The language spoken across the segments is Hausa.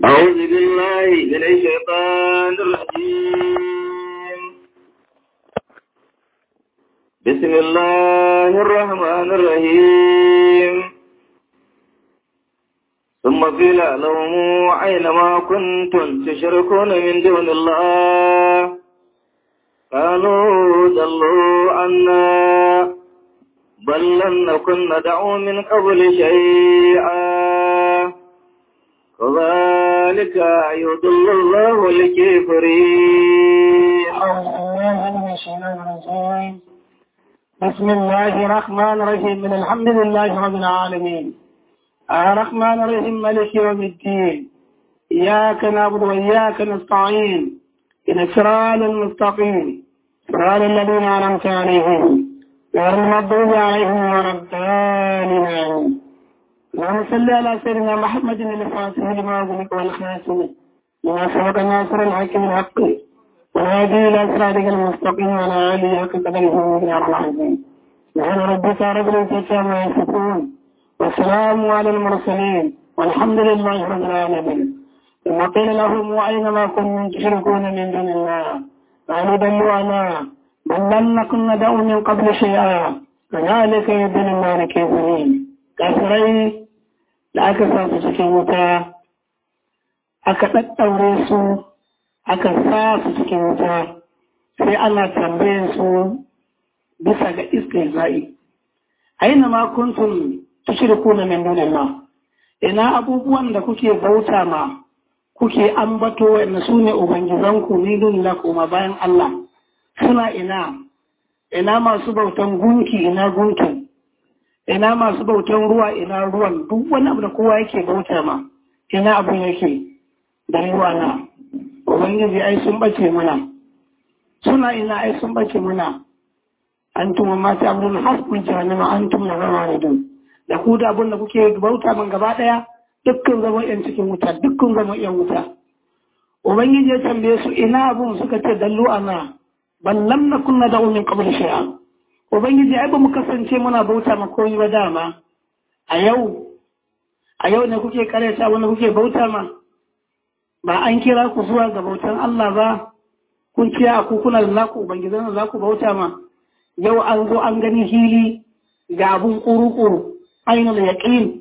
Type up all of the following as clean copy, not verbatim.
أعوذ بالله من الشيطان الرجيم. بسم الله الرحمن الرحيم. ثم قيل لهم أينما كنتم تشركون من دون الله قالوا ضلوا عنا بل لم نكن ندعو من قبل شيئا كذلك يضل الله الكافرين. بسم الله الرحمن الرحيم. من الحمد لله رب العالمين الرحمن الرحيم مالك يوم الدين إياك نعبد وإياك نستعين إن الصراط المستقيم صراط الذين أنعمت عليهم غير المغضوب عليهم ولا الضالين. اللهم صل على سيدنا محمد الفاتح لما أغلق والخاتم لما سبق الناصر الحق بالحق والهادي إلى صراطك المستقيم وعلى آله حق قدره ومقداره العظيم. سبحان ربك رب العزة عما يصفون والسلام على المرسلين والحمد لله رب العالمين. ثم قيل لهم أينما كنتم تشركون من دون الله قالوا ضلوا عنا بل لم نكن ندعو من قبل شيئا كذلك يضل الله الكافرين. kafirai da aka sa su cikin wuta aka ɗaɗɗaure su aka sa su cikin wuta sai ana tambayin su bisa ga istihza'i aina ma kuntum tushrikuna min dunillah, ina abubuwan da kuke bauta ma kuke ambato wanda su ne ubangizanku min dunillah kuma bayan Allah suna ina masu bautan gunki ina gunkin, ina masu bautan ruwa ina ruwan, duk wani abu da kowa yake bauta ma ina abun yake da ruwa na ubangiji ai sun bace muna suna ina ai sun bace muna antum ma ta'budun hasbun jahannama antum la waridun, da ku da abun da kuke bauta man gaba daya dukkan zaman yan cikin wuta, dukkan zaman yan wuta. Ubangiji ya tambaye su ina abun, suka ce dallu ana ban lam nakun nad'u min qabl shay'an. Ubangiji ai ba mu kasance muna bauta ma komai ba dama. A yau ne kuke karanta wani kuke bauta ma? Ba an kira ku zuwa ga bautan Allah ba, kun ce a ku kuna da naku ubangizan za ku bauta ma. Yau an zo an gani hili ga abun kuru-kuru ainul yaqin,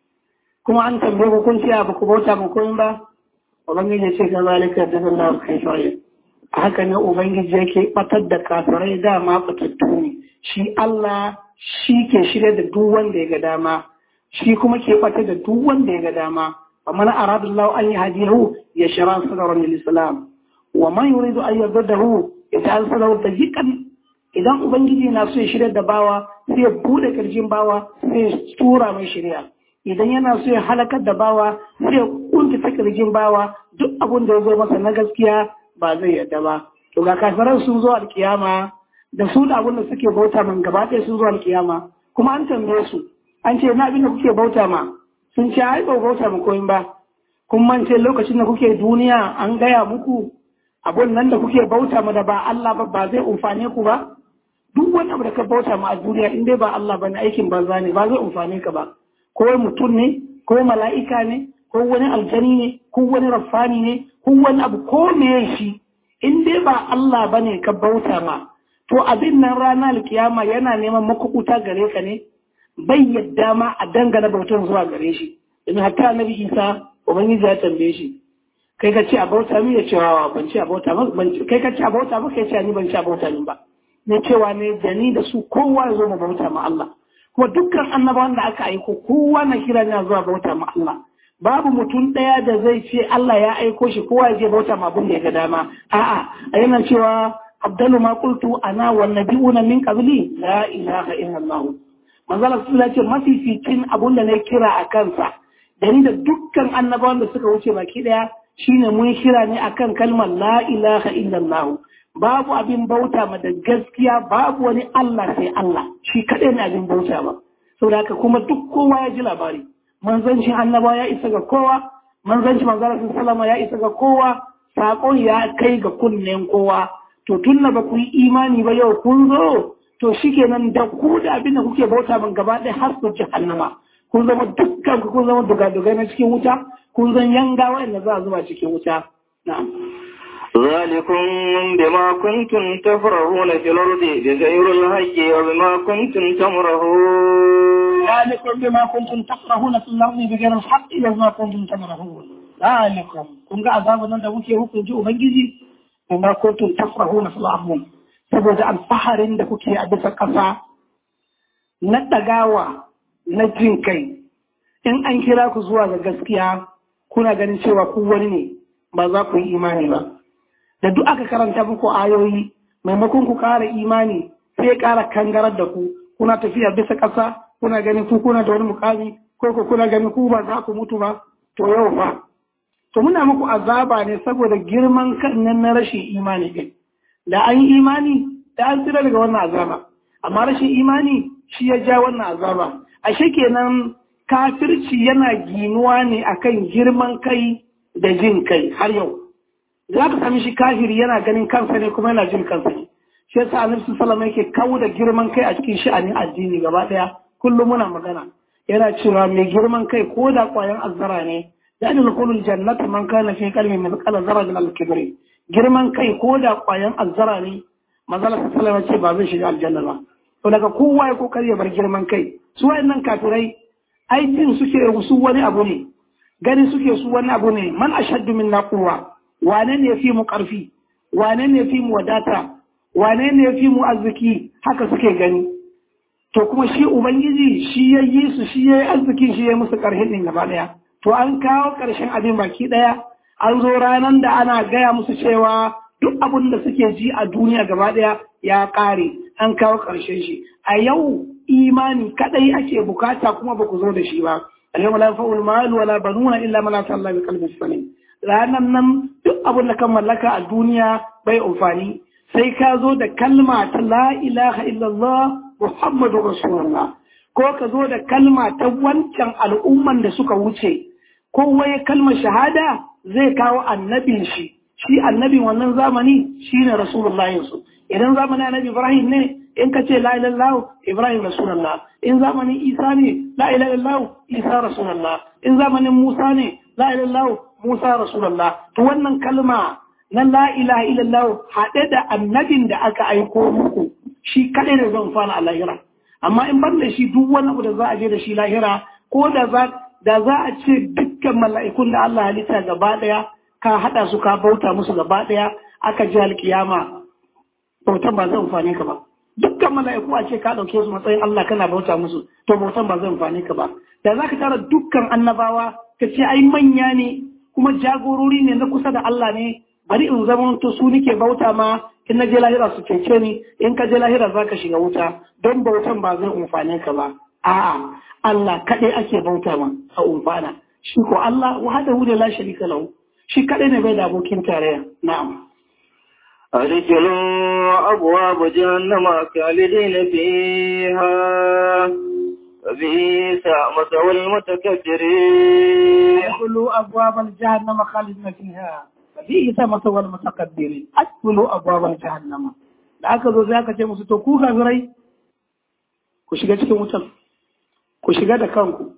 kuma an tambaye ku kun ce ba ku bauta ma komai ba. Ubangiji ya ce ga zalika da Allah kai shi. Haka ne ubangiji yake batar da kafirai dama batattu ne. Shi Allah shi ke shirya da duk wanda ya ga dama, shi kuma ke fata da duk wanda ya ga dama. Wa man aradallahu an yahdihi yashra sadran lil-islam wa man yuridu an yaddahu yaj'al sadrahu dayiqan. Idan ubangiji na so ya shirya da bawa sai ya bude kirjin bawa sai ya tura mai shari'a. Idan yana so ya halakar da bawa sai ya kunta kirjin bawa, duk abin da ya zo masa na gaskiya ba zai yadda ba. To ga kafiran sun zo alkiyama da su da abin da suke bauta man gaba ɗaya sun zo alkiyama, kuma an tambaye su an ce na abin da kuke bauta ma, sun ce ai ba bauta ma koyin ba. Kun mance lokacin da kuke duniya an gaya muku abun nan da kuke bauta ma da ba Allah ba zai umfane ku ba. Duk wani abu da ka bauta ma a duniya in dai ba Allah ba ne aikin banza ne, ba zai umfane ka ba. Ko mutum ne, ko mala'ika ne, ko wani aljani ne, ko wani raffani ne, ko wani abu ko me shi, in dai ba Allah ba ne ka bauta ma, to abin nan ranar alkiyama yana neman makukuta gare ka ne, bai yadda ma a dangana bautan zuwa gare shi. In hatta Annabi Isa ubangiji ya tambaye shi, kai ka ce a bauta min, ya ce wa ban ce a bauta ba, kai ka ce a bauta ba, kai ce ni ban ce a bauta min ba. Ne cewa ne da ni da su kowa ya zo mu bauta ma Allah. Kuma dukkan annabawan da aka aiko kowa na kira ne zuwa bauta ma Allah. Babu mutum ɗaya da zai ce Allah ya aiko shi kowa ya je bauta ma abin da ya ga dama. A'a, a yana cewa abdalu ma qultu ana wan nabiyuna min qabli la ilaha illallah. Manzala sallallahu ce mafificin abun da na kira a kansa da ni da dukkan annabawan da suka wuce baki daya shine mun kira ne akan kalmar la ilaha illallah. Babu abin bauta ma da gaskiya, babu wani Allah sai Allah, shi kaɗai ne abin bauta ba. Saboda haka kuma duk kowa ya ji labari. Manzancin annaba ya isa ga kowa, manzancin manzarasin salama ya isa ga kowa, saƙon ya kai ga kunnen kowa. To tun da ba ku yi imani ba yau kun zo, to shi kenan da ku da abin da kuke bauta min gaba ɗaya har su jahannama. Kun zama dukkan kun zama dugadugai na cikin wuta, kun zan yanga wanda za a zuba cikin wuta na'am ذلكم بما كنتم تفرحون في الأرض بغير الحق وبما كنتم تمرحون ذلكم بما كنتم تفرحون في الأرض بغير الحق وبما كنتم تمرحون ذلكم kun ga azabun nan da kuke hukunci ubangiji bima kuntum tafrahuna fil ardh saboda alfaharin da kuke a bisa ƙasa na ɗagawa na jin kai in an kira ku zuwa ga gaskiya kuna ganin cewa ku wani ne ba za ku yi imani ba da duk aka karanta muku ayoyi maimakon ku ƙara imani sai ƙara kangarar da ku kuna tafiya bisa ƙasa kuna ganin ku kuna da wani mukami ko ku kuna ganin ku ba za ku mutu ba to yau fa to muna muku azaba ne saboda girman kan nan na rashin imani din da an yi imani da an tsira daga wannan azaba amma rashin imani shi ya ja wannan azaba ashe kenan kafirci yana ginuwa ne akan girman kai da jin kai har yau za ka sami shi kafiri yana ganin kansa ne kuma yana jin kansa ne shi yasa annabi sallallahu alaihi yake kawo da girman kai a cikin sha'anin addini gaba daya kullum muna magana yana cewa mai girman kai ko da kwayan azzara ne ya ni dukhulul jannata man kana fi qalbi mithqala zarra min al-kibri girman kai ko da kwayan azzara ne manzo sallallahu alaihi ce ba zai shiga aljanna ba to daga kowa ya kokari ya bar girman kai su wayannan kafirai aikin suke su wani abu ne gani suke su wani abu ne man ashaddu minna quwwa wane ne fi mu ƙarfi wane ne fi mu wadata wane ne fi mu arziki haka suke gani to kuma shi ubangiji shi ya yi su shi ya yi arziki shi ya musu ƙarfin ɗin gaba ɗaya to an kawo ƙarshen abin baki ɗaya an zo ranar da ana gaya musu cewa duk abin da suke ji a duniya gaba ɗaya ya ƙare an kawo ƙarshen shi a yau imani kaɗai ake bukata kuma ba ku zo da shi ba alyawma la yanfa'u al-malu wala banuna illa man ata Allah bi qalbin salim ranar nan duk abin da kan mallaka a duniya bai amfani sai ka zo da kalma ta la ilaha illallah muhammadu rasulullah ko ka zo da kalma ta wancan al'umman da suka wuce ko waye kalmar shahada zai kawo annabin shi annabin wannan zamani shine rasulullah yansu idan zamanin annabi ibrahim ne in ka ce la ilaha illallah ibrahim rasulullah in zamanin isa ne la ilaha illallah isa rasulullah in zamanin musa ne la ilaha illallah Musa Rasulullah, to wannan kalma na la ilaha illallah haɗe da annabin da aka aiko muku shi kaɗai ne zan fana a lahira. Amma in ban da shi duk wani abu da za a je da shi lahira ko da za a ce dukkan mala'ikun da Allah halitta gaba ɗaya ka haɗa su ka bauta musu gaba ɗaya aka ji alkiyama bautan ba zai amfani ka ba. Dukkan mala'iku a ce ka ɗauke su matsayin Allah kana bauta musu to bautan ba zai amfani ka ba. Da za ka tara dukkan annabawa ka ce ai manya ne kuma jagorori ne na kusa da Allah ne bari in zama to su nike bauta ma in na je lahira su cece ni in ka je lahira za ka shiga wuta don bautan ba zai umfane ka ba a'a Allah kaɗai ake bauta ma a umfana shi ko Allah wahdahu la sharika lahu shi kaɗai ne bai da abokin tarayya na'am أدخلوا أبواب جهنم خالدين فيها فبئس مثوى المتكبرين ادخلوا أبواب الجهنم خالدين فيها فبئس مثوى المتكبرين ادخلوا أبواب الجهنم da aka zo za ka ce musu to ku kafirai ku shiga cikin wutan ku shiga da kanku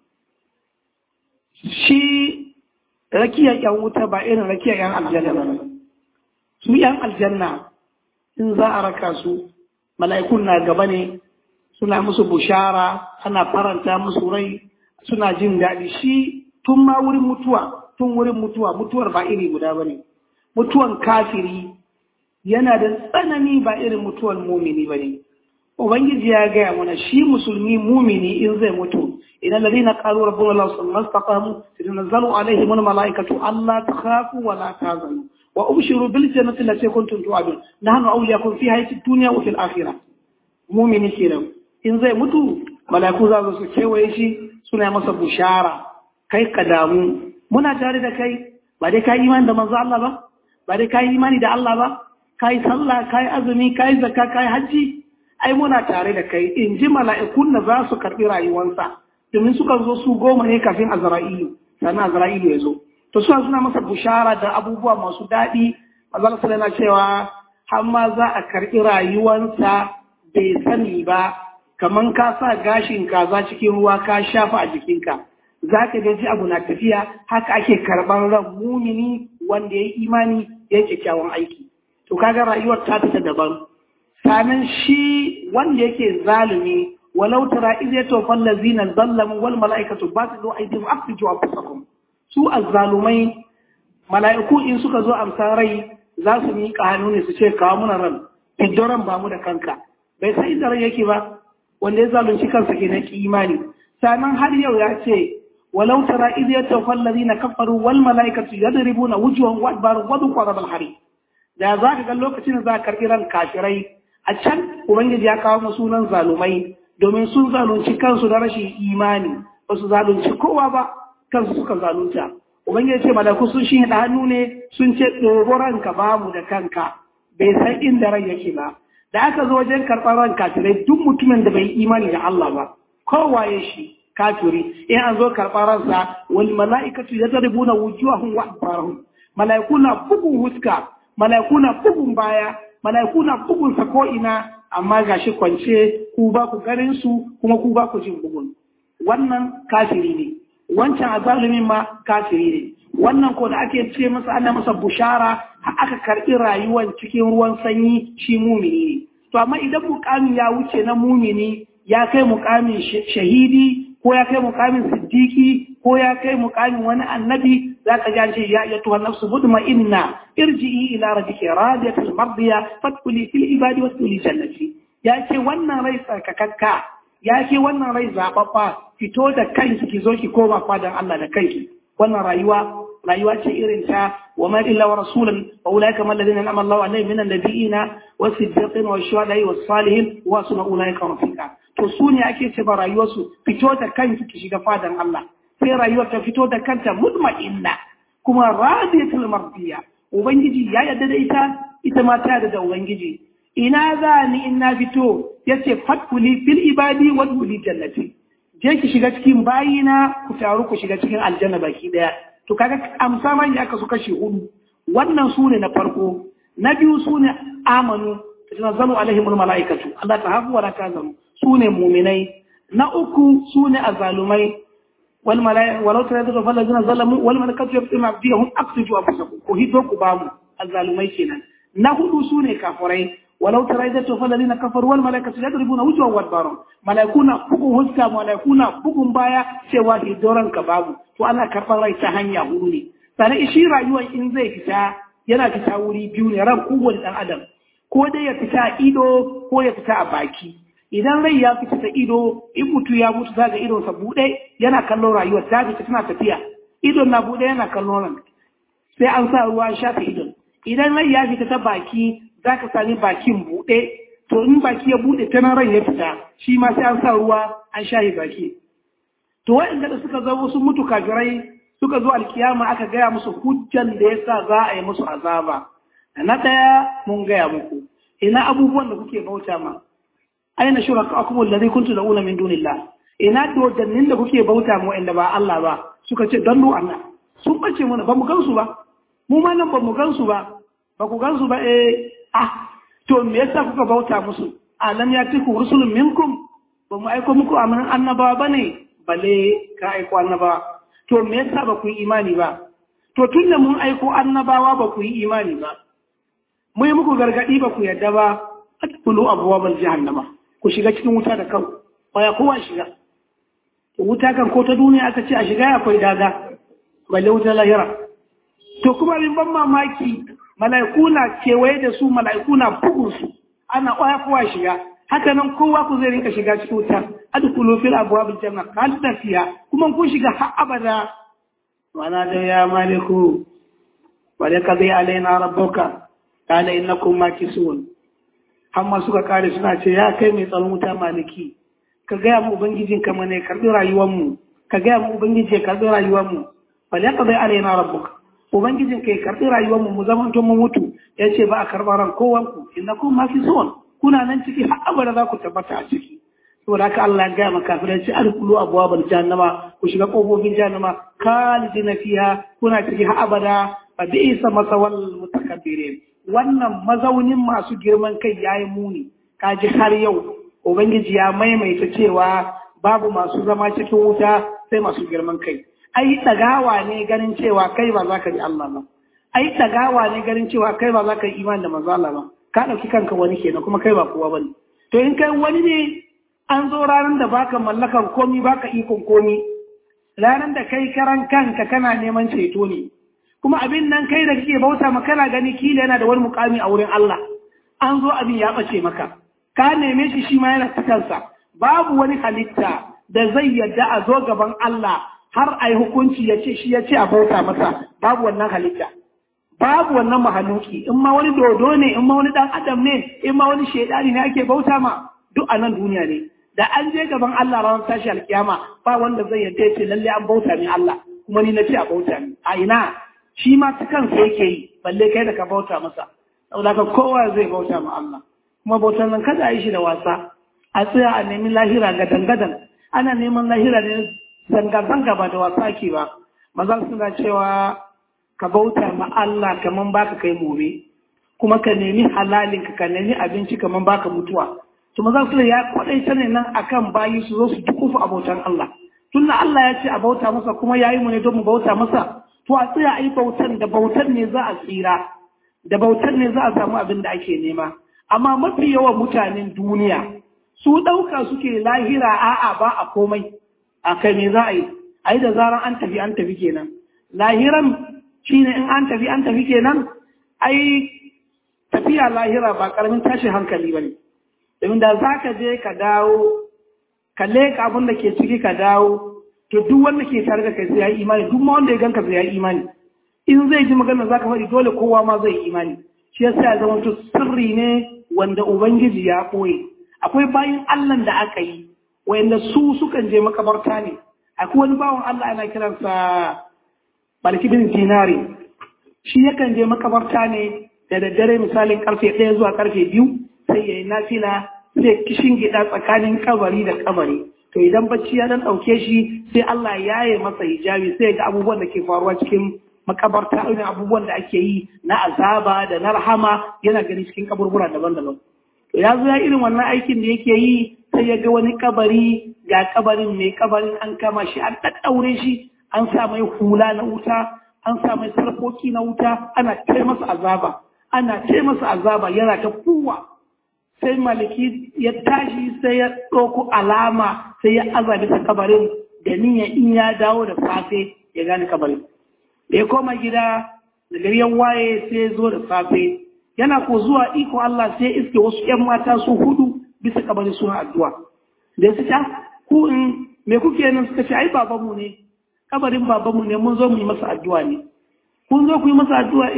shi rakiyar yan wuta ba irin rakiyar yan aljanna ba su yan aljanna in za a raka su mala'ikun na gaba ne suna musu bushara ana faranta musu rai suna jin daɗi shi tun ma wurin mutuwa mutuwar ba iri guda ba ne mutuwan kafiri yana da tsanani ba irin mutuwar mumini ba ne ubangiji ya gaya mana shi musulmi mumini in zai mutu idan ladina qalu rabbuna allah thumma istaqamu tanzalu alaihim almalaikatu alla takhafu wa la tahzanu wa ubshiru bil jannati allati kuntum tu'adun nahnu awliyakum fiha fid dunya wa fil akhirah mumini kenan in zai mutu malaiku za su kewaye shi suna masa bushara kai ka damu muna tare da kai ba dai kai imani da manzo Allah ba ba dai kai imani da Allah ba kai sallah kai azumi kai zakka kai haji ai muna tare da kai in ji mala'ikun da za su karɓi rayuwansa domin suka zo su 10 ne kafin Azra'ilu sannan Azra'ilu ya zo to suna masa bushara da abubuwa masu daɗi mazal sallallahu cewa har ma za a karɓi rayuwansa bai sani ba kaman ka sa gashin kaza cikin ruwa ka shafa a jikinka zaka ga ji abu na tafiya haka ake karban ran mumini wanda ya yi imani ya yi kyakkyawan aiki. To kaga rayuwar ta fita daban. Sanan shi wanda yake zalumi walau tara iz yatawafal ladzina zallamu wal malaikatu basidu aydihim akhriju anfusakum. Su azzalumai mala'iku in suka zo amsa rai za su miƙa hannu ne su ce kawo muna ran iddoran ba mu da kanka bai san inda ran yake ba wanda ya zalunci kansa ke na imani. Sanan har yau ya ce walau tara iz yatawafal ladzina kafaru wal malaikatu yadribuna wujuhahum wa adbarahum wa dhuqara bil hari. Da za ka ga lokacin da za ka karɓi ran kafirai a can ubangiji ya kawo mu sunan zalumai domin sun zalunci kansu da rashin imani ba su zalunci kowa ba kansu suka zalunta. Ubangiji ce malaku sun shi da hannu ne sun ce ɗoro ranka ba mu da kanka bai san inda ran yake ba. Da aka zo wajen karɓar ran kafirai duk mutumin da bai yi imani da Allah ba kowaye shi kafiri in an zo karɓar ransa wal mala'ikatu yadribuna wujuhahum wa adbarahum. Mala'iku na bugun huska, mala'iku na bugun baya, mala'iku na bugun sa ko ina amma gashi kwance ku ba ku garin su kuma ku ba ku jin bugun. Wannan kafiri ne. Wancan azalumin ma kafiri ne. Wannan ko da ake ce masa ana masa bushara har aka karɓi rayuwar cikin ruwan sanyi shi mumini ne. To amma idan mukamin ya wuce na mumini ya kai mukamin shahidi ko ya kai mukamin siddiki ko ya kai mukamin wani annabi za ka ji ce ya ayyatuha nafsu mutma'inna irji'i ila rabbiki radiyatan mardiya fadkhuli fil ibadi wasuli jannati. Ya ce wannan rai tsarkakakka, ya ce wannan rai zababba, fito da kanki ki zo ki koma fadan Allah da kanki. Wannan rayuwa ce irin ta wa ma illa wa rasulan wa ulaika man ladina an'ama Allahu alaihim minan nabiyina was-siddiqin wash-shuhada'i was-salihin wa sunna ulaika rafiqa. To su ne ake ce ba rayuwarsu fito da kanki ki shiga fadan Allah. Sai rayuwar ta fito da kanta mutma'inna kuma radiyatul mardiya. Ubangiji ya yarda da ita ma ta yarda da Ubangiji. Ina za ni in na fito yace fatkuli fil ibadi wa duli jannati. Je ki shiga cikin bayina ku taru ku shiga cikin aljanna baki daya. To kaga amsa man ya kasu kashi 4. Wannan sune na farko. Na biyu sune amanu tanazzalu alaihimul malaikatu. Allah ta hafu wa la tazamu. Sune mu'minai. Na uku sune azalumai. Wal malaikatu walau tanazzalu fal ladina zalamu wal malaikatu yaqtuluna bihum aqsiju anfusakum. Ko hiddo ku bamu azalumai kenan. Na hudu sune kafirai. ولو ترى إذا توفى الذين كفروا والملائكة يضربون وجوههم وأدبارهم ملائكونا بوغون هسكا ملائكونا بوغون بايا سوى دوران كبابو وأنا كفر رأي سهنيا هوني فأنا إشي رأيوا إن زي فتا ينا فتا وري بيوني رب قوة الأدم ko dai ya fita ido ko ya fita a baki idan rai ya fita ido in mutu ya mutu zaga idon sa bude yana kallon rayuwar ta fita tana tafiya idon na bude yana kallon ran sai an sa ruwa shafe idon idan rai ya fita ta baki za ka sami bakin buɗe, to in baki ya buɗe ta nan ran ya fita, shi ma sai an sa ruwa an shaye baki. To waɗanda da suka zo sun mutu kafirai suka zo alkiyama aka gaya musu hujjan da ya sa za a yi musu azaba. Na ɗaya mun gaya muku, ina abubuwan da kuke bauta ma, aina shuraka akumul ladhi kuntu da'una min dunillah. Ina dodannin da kuke bauta ma wa'anda ba Allah ba, suka ce don Allah. Sun bace mana ba mu gansu ba. Mu ma nan ba mu gansu ba. Ba ku gansu ba to me yasa kuka bauta musu alam ya tiku rusulun minkum ba mu aiko muku amanan annabawa bane bale ka aiko annabawa to me yasa ba ku yi imani ba to tunda mun aiko annabawa ba ku yi imani ba mu yi muku gargadi ba ku yadda ba adkhulu abwabal jahannama ku shiga cikin wuta da kanku baya kowa shiga to wuta kan ko ta duniya aka ce a shiga akwai daga balle wuta lahira to kuma bin ban mamaki mala'iku na kewaye da su mala'iku na bugun su ana ƙwaya kowa shiga haka nan kowa ku zai rinka shiga cikin wuta adkhulu fil abwabil janna khalida fiha kuma kun shiga har abada wala da ya maliku wa la qadi alaina rabbuka qala innakum makisun amma suka kare suna ce ya kai mai tsaron wuta maliki ka ga mu ubangijin ka mana karbi rayuwar mu ka ga mu ubangije karbi rayuwar mu wa la qadi alaina rabbuka ubangijin kai karbi rayuwar mu zaman tun mu mutu yace ba a karba ran kowan ku innakum mafisun kuna nan ciki har abada za ku tabbata a ciki saboda haka Allah ya ga maka kafirai ce adkhulu abwabal jahannama ku shiga kofofin jahannama khalidina fiha kuna ciki har abada fa bi'sa masawal mutakabbirin wannan mazaunin masu girman kai yayi muni kaji har yau ubangiji ya maimaita cewa babu masu zama cikin wuta sai masu girman kai. Ai ɗagawa ne ganin cewa kai ba za ka ji Allah ba. Ai ɗagawa ne ganin cewa kai ba za ka yi imani da manzo Allah ba. Ka ɗauki kanka wani kenan kuma kai ba kowa bane. To in kai wani ne an zo ranar da baka mallakan komi baka ikon komi. Ranar da kai karan kanka kana neman ceto ne. Kuma abin nan kai da kake bauta ma kana gani kila yana da wani mukami a wurin Allah. An zo abin ya ɓace maka. Ka neme shi ma yana cikansa. Babu wani halitta da zai yadda a zo gaban Allah har a yi hukunci ya ce shi ya ce a bauta masa. Babu wannan halitta. Babu wannan mahaluki. In ma wani dodo ne, in ma wani ɗan adam ne, in ma wani shaidani ne ake bauta ma, duk a nan duniya ne. Da an je gaban Allah ranar tashi alkiyama ba wanda zai yadda ya ce lalle an bauta min Allah kuma ni na ce a bauta min. A ina shi ma ta kansa yake yi balle kai da ka bauta masa. Saboda ka kowa zai bauta ma Allah. Kuma bautan nan kada a yi shi da wasa. A tsaya a nemi lahira ga dangadan. Ana neman lahira ne zanga-zanga ba da wasa ake ba. Maza suna cewa ka bauta ma Allah kaman baka kai gobe. Kuma ka nemi halalin ka nemi abinci kaman baka mutuwa. To maza su ya kwadaita ne nan akan bayi su zo su dukufa abotan Allah. Tunda Allah ya ce a bauta masa kuma yayi mu ne don mu bauta masa. To a tsaya a yi bautan da bautan ne za a tsira. Da bautan ne za a samu abin da ake nema. Amma mafi yawan mutanen duniya su ɗauka suke lahira a'a ba a komai. A kai me za a yi? A yi da zaran an tafi kenan. Lahiran shine in an tafi kenan. Ai tafiya lahira ba karamin tashin hankali ba ne. Domin da za ka je ka dawo, ka leka abin da ke ciki ka dawo, to duk wanda ke tare da kai sai ya yi imani, duk ma wanda ya ganka sai ya yi imani. In zai ji magana za ka faɗi dole kowa ma zai yi imani. Shi yasa ya zama to sirri ne wanda Ubangiji ya ɓoye. Akwai bayin Allah da aka yi, wanda su sukan je makabarta ne. Akwai wani bawan Allah ana kiransa Balki bin Dinari. Shi yakan je makabarta ne da daddare misalin karfe 1 zuwa karfe 2 sai ya yi nafila sai kishin gida tsakanin kabari da kabari. To idan bacci ya dan ɗauke shi sai Allah ya yi masa hijabi sai ga abubuwan da ke faruwa cikin makabarta irin abubuwan da ake yi na azaba da na rahama yana gani cikin kaburbura daban-daban. Ya zo ya irin wannan aikin da yake yi sai ya ga wani kabari ga kabarin mai kabarin an kama shi an ɗaɗɗaure shi an sa mai hula na wuta an sa mai sarkoki na wuta ana kai masa azaba yana ta kuwa sai maliki ya tashi sai ya ɗauko alama sai ya azabi ta kabarin da niyya in ya dawo da safe ya gane kabarin. Da ya koma gida da gari ya waye sai ya zo da safe yana ko zuwa iko Allah sai iske wasu ƴan mata su 4 bisa kabari suna addu'a. Da su ta ku in me kuke nan suka ce ai babanmu ne kabarin babanmu ne mun zo mu yi masa addu'a ne. Kun zo ku yi masa addu'a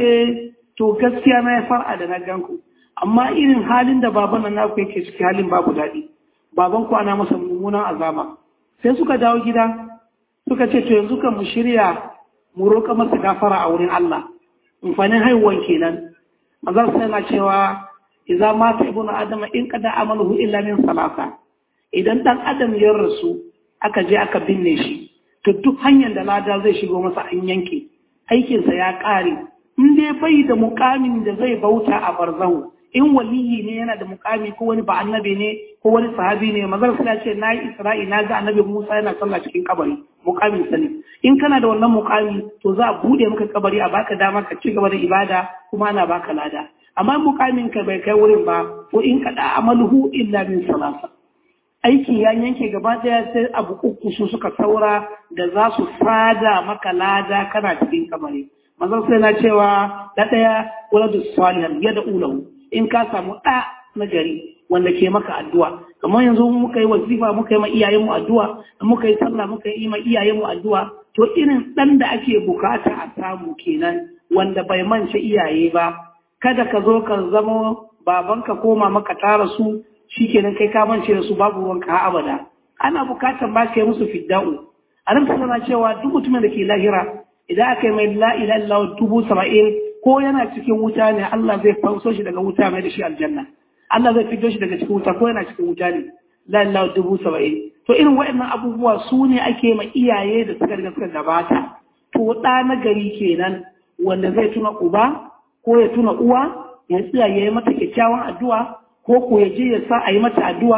to gaskiya na ya far'a da na ganku. Amma irin halin da baban nan naku yake ciki halin babu daɗi. Baban ku ana masa mummunan azaba. Sai suka dawo gida suka ce to yanzu kan mu shirya mu roƙa masa gafara a wurin Allah. Amfanin haihuwan kenan. Mazar sai na cewa idza mata ibnu adama in qada amaluhu illa min salasa. Idan dan adam ya rasu aka je aka binne shi to duk hanyar da lada zai shigo masa an yanke aikinsa ya ƙare. In dai bai da mukamin da zai bauta a barzahu in waliyi ne yana da mukami ko wani ba annabi ne ko wani sahabi ne mazar sai ce na yi isra'i na ga annabi Musa yana sallah cikin kabari mukamin sa ne. In kana da wannan mukami to za a bude maka kabari a baka dama ka ci gaba da ibada kuma ana baka lada. Amma mukamin ka bai kai wurin ba ko in kada amaluhu illa min salasa. Aiki ya yanke gaba daya sai abu uku su suka saura da za su fada maka lada kana cikin kabari. Mazan sai na cewa da ɗaya waladu salihan ya da ulahu in ka samu ɗa na gari wanda ke maka addu'a. Kamar yanzu muka yi wazifa muka yi ma iyayenmu addu'a, muka yi sallah muka yi ma iyayenmu addu'a, to irin ɗan da ake bukata a samu kenan wanda bai mance iyaye ba. Kada ka zo ka zama babanka ko mamaka tara su shikenan kai ka mance da su babu ruwanka har abada. Ana bukatan ba ka yi musu fidda'u. A nan tana cewa duk mutumin da ke lahira idan aka yi mai la'ila Allah 70,000 ko yana cikin wuta ne Allah zai fanso shi daga wuta mai da shi aljanna. Allah zai fito shi daga cikin wuta ko yana cikin wuta ne la'ila 70,000. To irin waɗannan abubuwa su ne ake ma iyaye da suka riga suka gabata. To ɗa na gari kenan wanda zai tuna uba ko ya tuna uwa ya tsaya ya yi mata kyakkyawan addu'a ko ya je ya sa a yi mata addu'a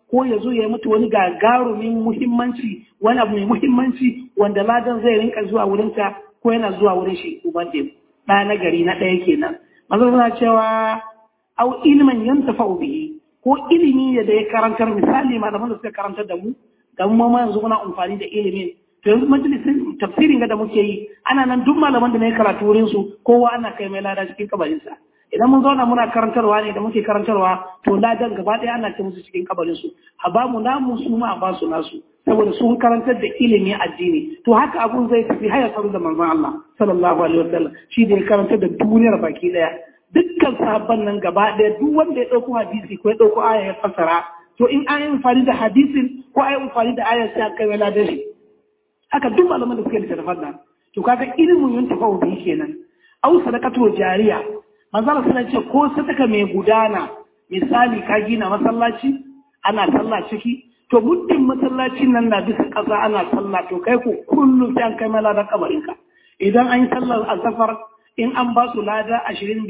ko ya zo ya yi mata wani gagarumin muhimmanci, wani abu mai muhimmanci wanda ladan zai rinka zuwa wurinta ko yana zuwa wurin shi uban ɗin ɗa na gari na ɗaya kenan. Manzo suna cewa au ilman yantafa'u bihi, ko ilimi ne da ya karantar, misali malaman da suka karantar da mu ma yanzu muna amfani da ilimin. To yanzu majalisin tafsirin da muke yi ana nan duk malaman da na yi karatu wurin su kowa ana kai mai lada cikin kabarinsa. Idan mun zauna muna karantarwa ne da muke karantarwa to ladan gaba ɗaya ana kai musu cikin kabarinsu. A ba mu namu su ma a ba su nasu saboda sun karantar da ilimi addini. To haka abun zai tafi har ya faru da manzon Allah sallallahu alaihi wasallam, shi da ya karantar da duniyar baki ɗaya. Dukkan sahabban nan gaba ɗaya duk wanda ya ɗauko hadisi ko ya ɗauko aya ya fassara, to in an yi amfani da hadisin ko an yi amfani da ayar sai a kai wala da shi. Haka duk malaman da suke littattafan nan, to kaga ilimin yin tafawo biyu kenan. Au sadaqatu jariya, manzo Allah sai ce ko sadaka mai gudana, misali ka gina masallaci ana sallah ciki, to muddin masallacin nan na bisa ƙasa ana sallah, to kai ku kullum sai an kai mala da kabarinka. Idan an yi sallar azafar in an ba su lada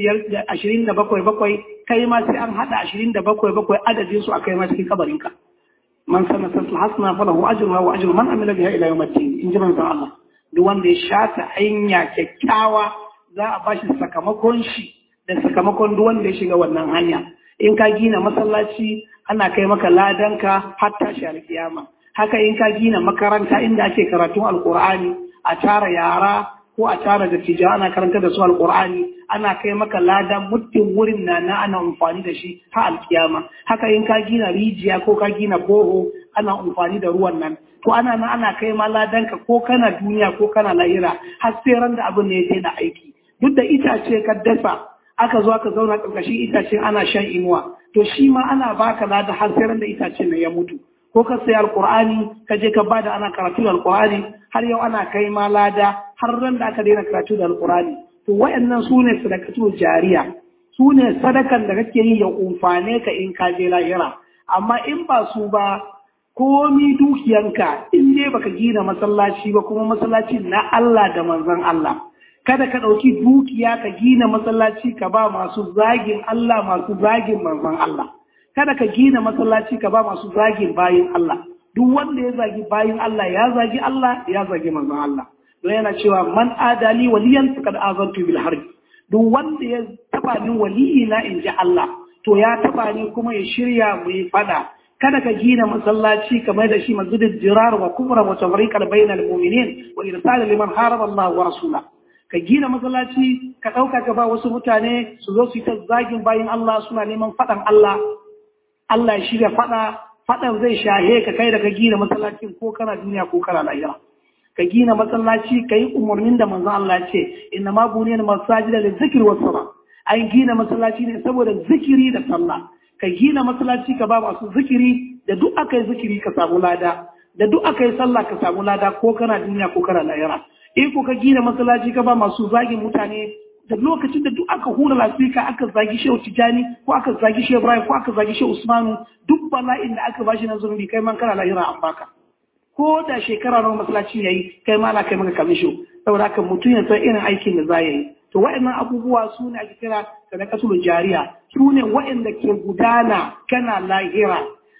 27 kai ma sai an hada 27 adadin su akai ma cikin kabarinka. Man sana sassu hasna falahu ajruha wa ajru man amila biha ila yawm al-din, in ji manzon Allah. Duk wanda ya shata hanya kyakkyawa za a bashi sakamakon shi da sakamakon duk wanda ya shiga wannan hanya. In ka gina masallaci ana kai maka ladanka har tashi alkiyama. Haka in ka gina makaranta inda ake karatun alqur'ani, a tara yara ko a tara da tija ana karanta da su alqur'ani, ana kai maka ladan muddin wurin na ana amfani da shi har alkiyama. Haka in ka gina rijiya ko ka gina boho ana amfani da ruwan nan, to ana kai ma ladanka ko kana duniya ko kana lahira har sai ran da abin ne ya daina aiki. Duk da itace ka dasa aka zo aka zauna ƙarƙashin itacen ana shan inuwa, to shi ma ana baka lada har sai ran da itacen ne ya mutu. Ko ka sayi alqur'ani ka je ka bada ana karatu da alqur'ani, har yau ana kai ma lada har ran da aka daina karatu da alqur'ani. To wayannan sune sadaqatu jariya, sune sadakan da kake yi ya umfane ka in ka je lahira. Amma in ba su ba, komi dukiyanka in dai baka gina masallaci ba, kuma masallaci na Allah da manzon Allah, kada ka ɗauki dukiya ka gina masallaci ka ba masu zagin Allah, masu zagin manzon Allah. Kada ka gina masallaci ka ba masu zagin bayin Allah. Duk wanda ya zagi bayin Allah ya zagi Allah, ya zagi manzon Allah. Don yana cewa man adali waliyan faqad azantu bil harb. Duk wanda ya taba ni waliyina in ji Allah, to ya taba ni kuma ya shirya mu yi fada. Kada ka gina masallaci kamar da shi masjidul jirar wa kubra wa tafriqan bainal mu'minin wa irsal liman haraba Allah wa rasulahu. Ka gina masallaci ka ɗauka ka ba wasu mutane su zo su yi ta zagin bayin Allah suna neman faɗan Allah. Allah ya shirya faɗan zai shahe ka kai da ka gina masallacin ko kana duniya ko kana lahira. Ka gina masallaci ka yi umarnin da manzon Allah ce inna ma buniyal masajida lil zikri was salah. Ai gina masallaci ne saboda zikiri da sallah. Ka gina masallaci ka ba masu zikiri, da duk aka yi zikiri ka samu lada, da duk aka yi sallah ka samu lada ko kana duniya ko kana lahira. In ko ka gina masallaci ka ba masu zagin mutane, da lokacin da duk aka hura lasika aka zagi Shehu Tijani ko aka zagi Shehu Ibrahim ko aka zagi Shehu Usmanu, duk bala'in da aka bashi na zunubi kai man kana lahira an baka. Ko da shekara nawa masallaci yayi kai ma ana kai maka kamisho, saboda haka mutum ya san irin aikin da za ya yi. To waɗannan abubuwa su ne ake kira sadaqatul jariya, su ne waɗanda ke gudana kana lahira.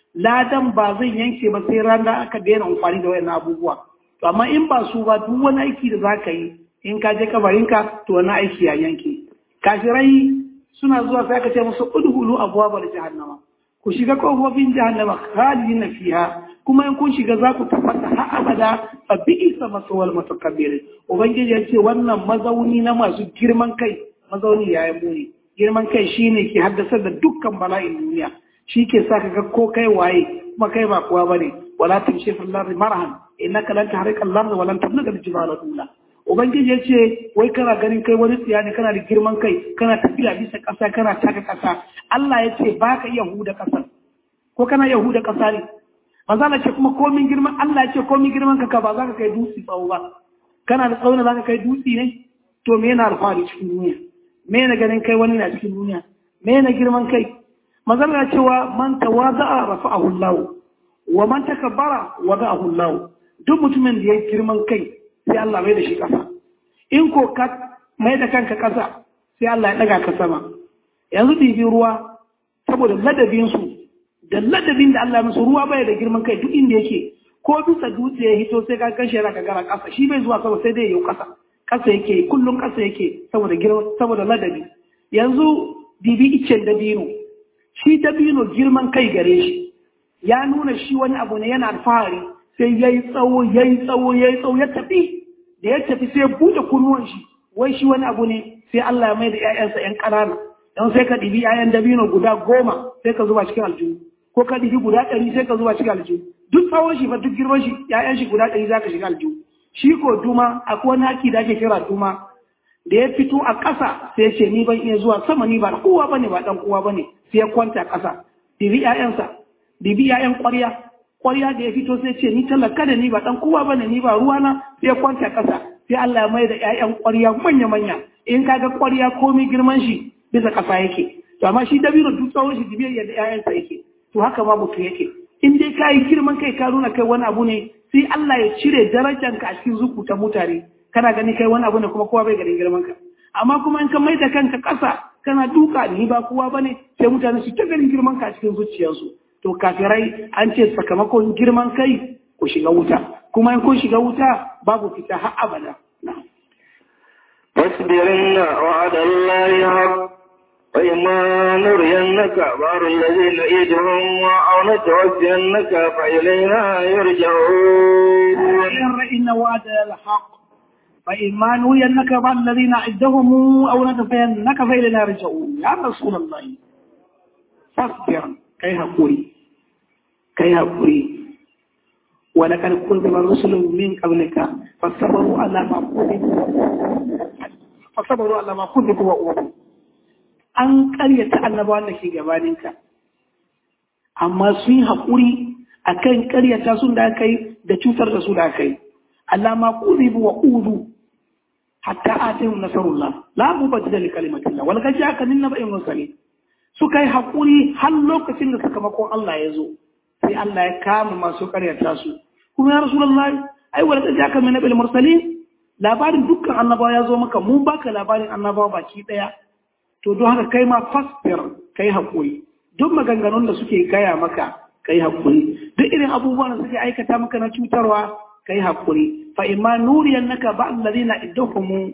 Ladan ba zai yanke ba sai ran da aka daina amfani da waɗannan abubuwa. To amma in ba su ba, duk wani aiki da za ka yi in ka je kabarinka to wani aiki ya yanke. Kafirai suna zuwa sai ka ce musu udhulu abwabal jahannama, ku shiga kofofin jahannama khalidina fiha, kuma in kun shiga za ku tabbata har abada, fa bi'sa maswal mutakabbirin. Ubangiji ya ce wannan mazauni na masu girman kai, mazauni ya yi muni. Girman kai shine ke haddasar da dukkan bala'in duniya, shi ke sa ka ga ko kai waye kuma kai ba kowa bane. wala tamshi fil ardi marahan innaka lan tahriqa al-ardh wa lan tabluga al-jibala tula. Ubangiji ya ce wai kana ganin kai wani tsiya ne, kana da girman kai, kana tafiya bisa ƙasa, kana taka ƙasa. Allah ya ce ba ka iya huda ƙasar, ko kana iya huda ƙasa ne? Maza na ce kuma komin girman, Allah ya ce komin girman ka ba za ka kai dutse tsawo ba. Kana da tsawo za ka kai dutse ne? To me yana alfahari cikin duniya? Me yana ganin kai wani na cikin duniya? Me yana girman kai? Maza na cewa man tawaza'a rafa'ahu Allah wa man takabbara wada'ahu Allah. Duk mutumin da ya girman kai sai Allah mai da shi ƙasa. In ko ka mai da kanka ƙasa sai Allah ya ɗaga ka sama. Yanzu ɗibi ruwa saboda ladabinsu da ladabin da Allah musu ruwa bai da girman kai duk inda yake ko bisa dutse ya hito sai ka kashe yana ka gara ƙasa shi bai zuwa sama sai dai ya yi ƙasa yake kullum ƙasa yake saboda ladabi. Yanzu bibi icen dabino, shi dabino girman kai gare shi ya nuna shi wani abu ne yana alfahari sai ya yi tsawo ya tafi da ya tafi sai ya buɗe kunnuwan shi wai shi wani abu ne sai Allah ya mai da 'ya'yansa 'yan ƙanana don sai ka ɗibi 'ya'yan dabino guda 10 sai ka zuba cikin aljihu ko ka ɗibi guda 100 sai ka zuba cikin aljihu duk tsawon shi ba duk girman shi 'ya'yan shi guda 100 za ka shiga aljihu. Shi ko duma akwai wani haki da ake kira duma da ya fito a ƙasa sai ya ce ni ban iya zuwa sama ni ba kowa bane ba dan kowa bane sai ya kwanta ƙasa ɗibi 'ya'yansa ɗibi 'ya'yan ƙwarya da ya fito sai ce ni talaka da ni ba dan kowa bane ni ba ruwana sai ya kwanta ƙasa sai Allah ya mai da 'ya'yan ƙwarya manya in kaga ƙwarya komai girman shi bisa ƙasa yake to amma shi dabino duk tsawon shi dibiyar yadda 'ya'yansa yake to haka ma mutum yake in dai ka yi girman kai ka nuna kai wani abu ne sai Allah ya cire darajanka a cikin zukuta mutane kana gani kai wani abu ne kuma kowa bai ganin girman ka amma kuma in ka mai da kanka ƙasa kana duka ni ba kowa bane sai mutane su ta ganin girman ka a cikin zuciyarsu to kafirai an ce sakamakon girman kai ku shiga wuta kuma in kun shiga wuta babu fita har abada. فاصبرن وعد الله حق فإما نرينك بعض الذين نعيدهم أو نتوفينك فإلينا يرجعون. إن وعد الحق فإما نرينك بعض الذين نعدهم أو نتوفينك فإلينا يرجعون. يا رسول الله فاصبر كي هقولي ولقد كذب الرسل من قبلك فصبروا على ما كذبوا وأوذوا. An ƙaryata annabawan da ke gabaninka, amma sun yi haƙuri a kan ƙaryata sun da aka yi da cutar da su da aka yi. Allah ma ƙuzibu wa ƙudu hatta atihum nasarullah la mubaddila li kalimatillah wal gaji aka ninna ba'in rusali suka yi haƙuri har lokacin da sakamakon Allah ya zo sai Allah ya kama masu ƙaryata su. Kuma ya Rasulullahi ai wal gaji aka min nabil mursalin labarin dukkan annabawa ya zo maka mun baka labarin annabawa baki ɗaya. To don haka kai ma fasfir kai haƙuri duk maganganun da suke gaya maka kai haƙuri duk irin abubuwan da suke aikata maka na cutarwa kai haƙuri fa imma nuriyannaka ba'd alladhina idduhum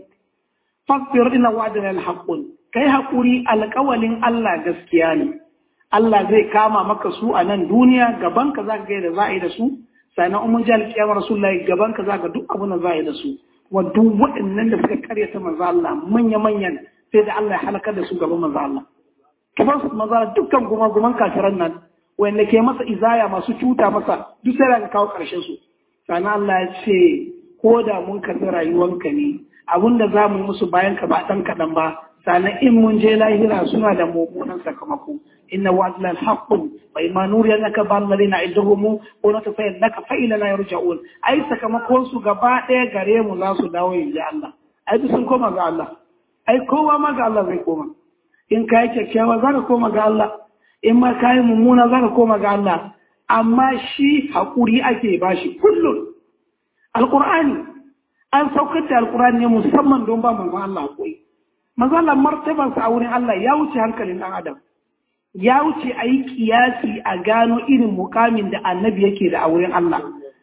fasfir inna wa'dana alhaqqun kai haƙuri alƙawalin Allah gaskiya ne Allah zai kama maka su a nan duniya gaban ka zaka ga da za a yi da su sannan umman jal kiyama rasulullahi gaban ka zaka duk abun da za a yi da su wa duk waɗannan da suka karyata manzo Allah manya-manyan sai da Allah ya halakar da su gaban manzo Allah kamar su manzo dukkan guman kafiran nan wanda ke masa izaya masu cuta masa duk sai da kawo karshen su sannan Allah ya ce ko da mun karɓi rayuwanka ne abinda za mu musu bayan ka ba dan kaɗan ba sannan in mun je lahira suna da mummunan sakamako inna wa'dana al-haqqun wa imma nuriyannaka ba'd alladhina idduhum wa natafa'annaka fa ilana yarja'un ai sakamakon su gaba ɗaya gare mu za su dawo inji Allah ai sun koma ga Allah ai kowa ma ga Allah zai koma in ka yi kyakkyawa za ka koma ga Allah in ma ka yi mummuna za ka koma ga Allah amma shi haƙuri ake ba shi kullum alƙur'ani an saukar da alƙur'ani ne musamman don ba manzon Allah haƙuri manzon Allah martabarsa a wurin Allah ya wuce hankalin ɗan adam ya wuce a yi kiyasi a gano irin mukamin da annabi yake da a wurin Allah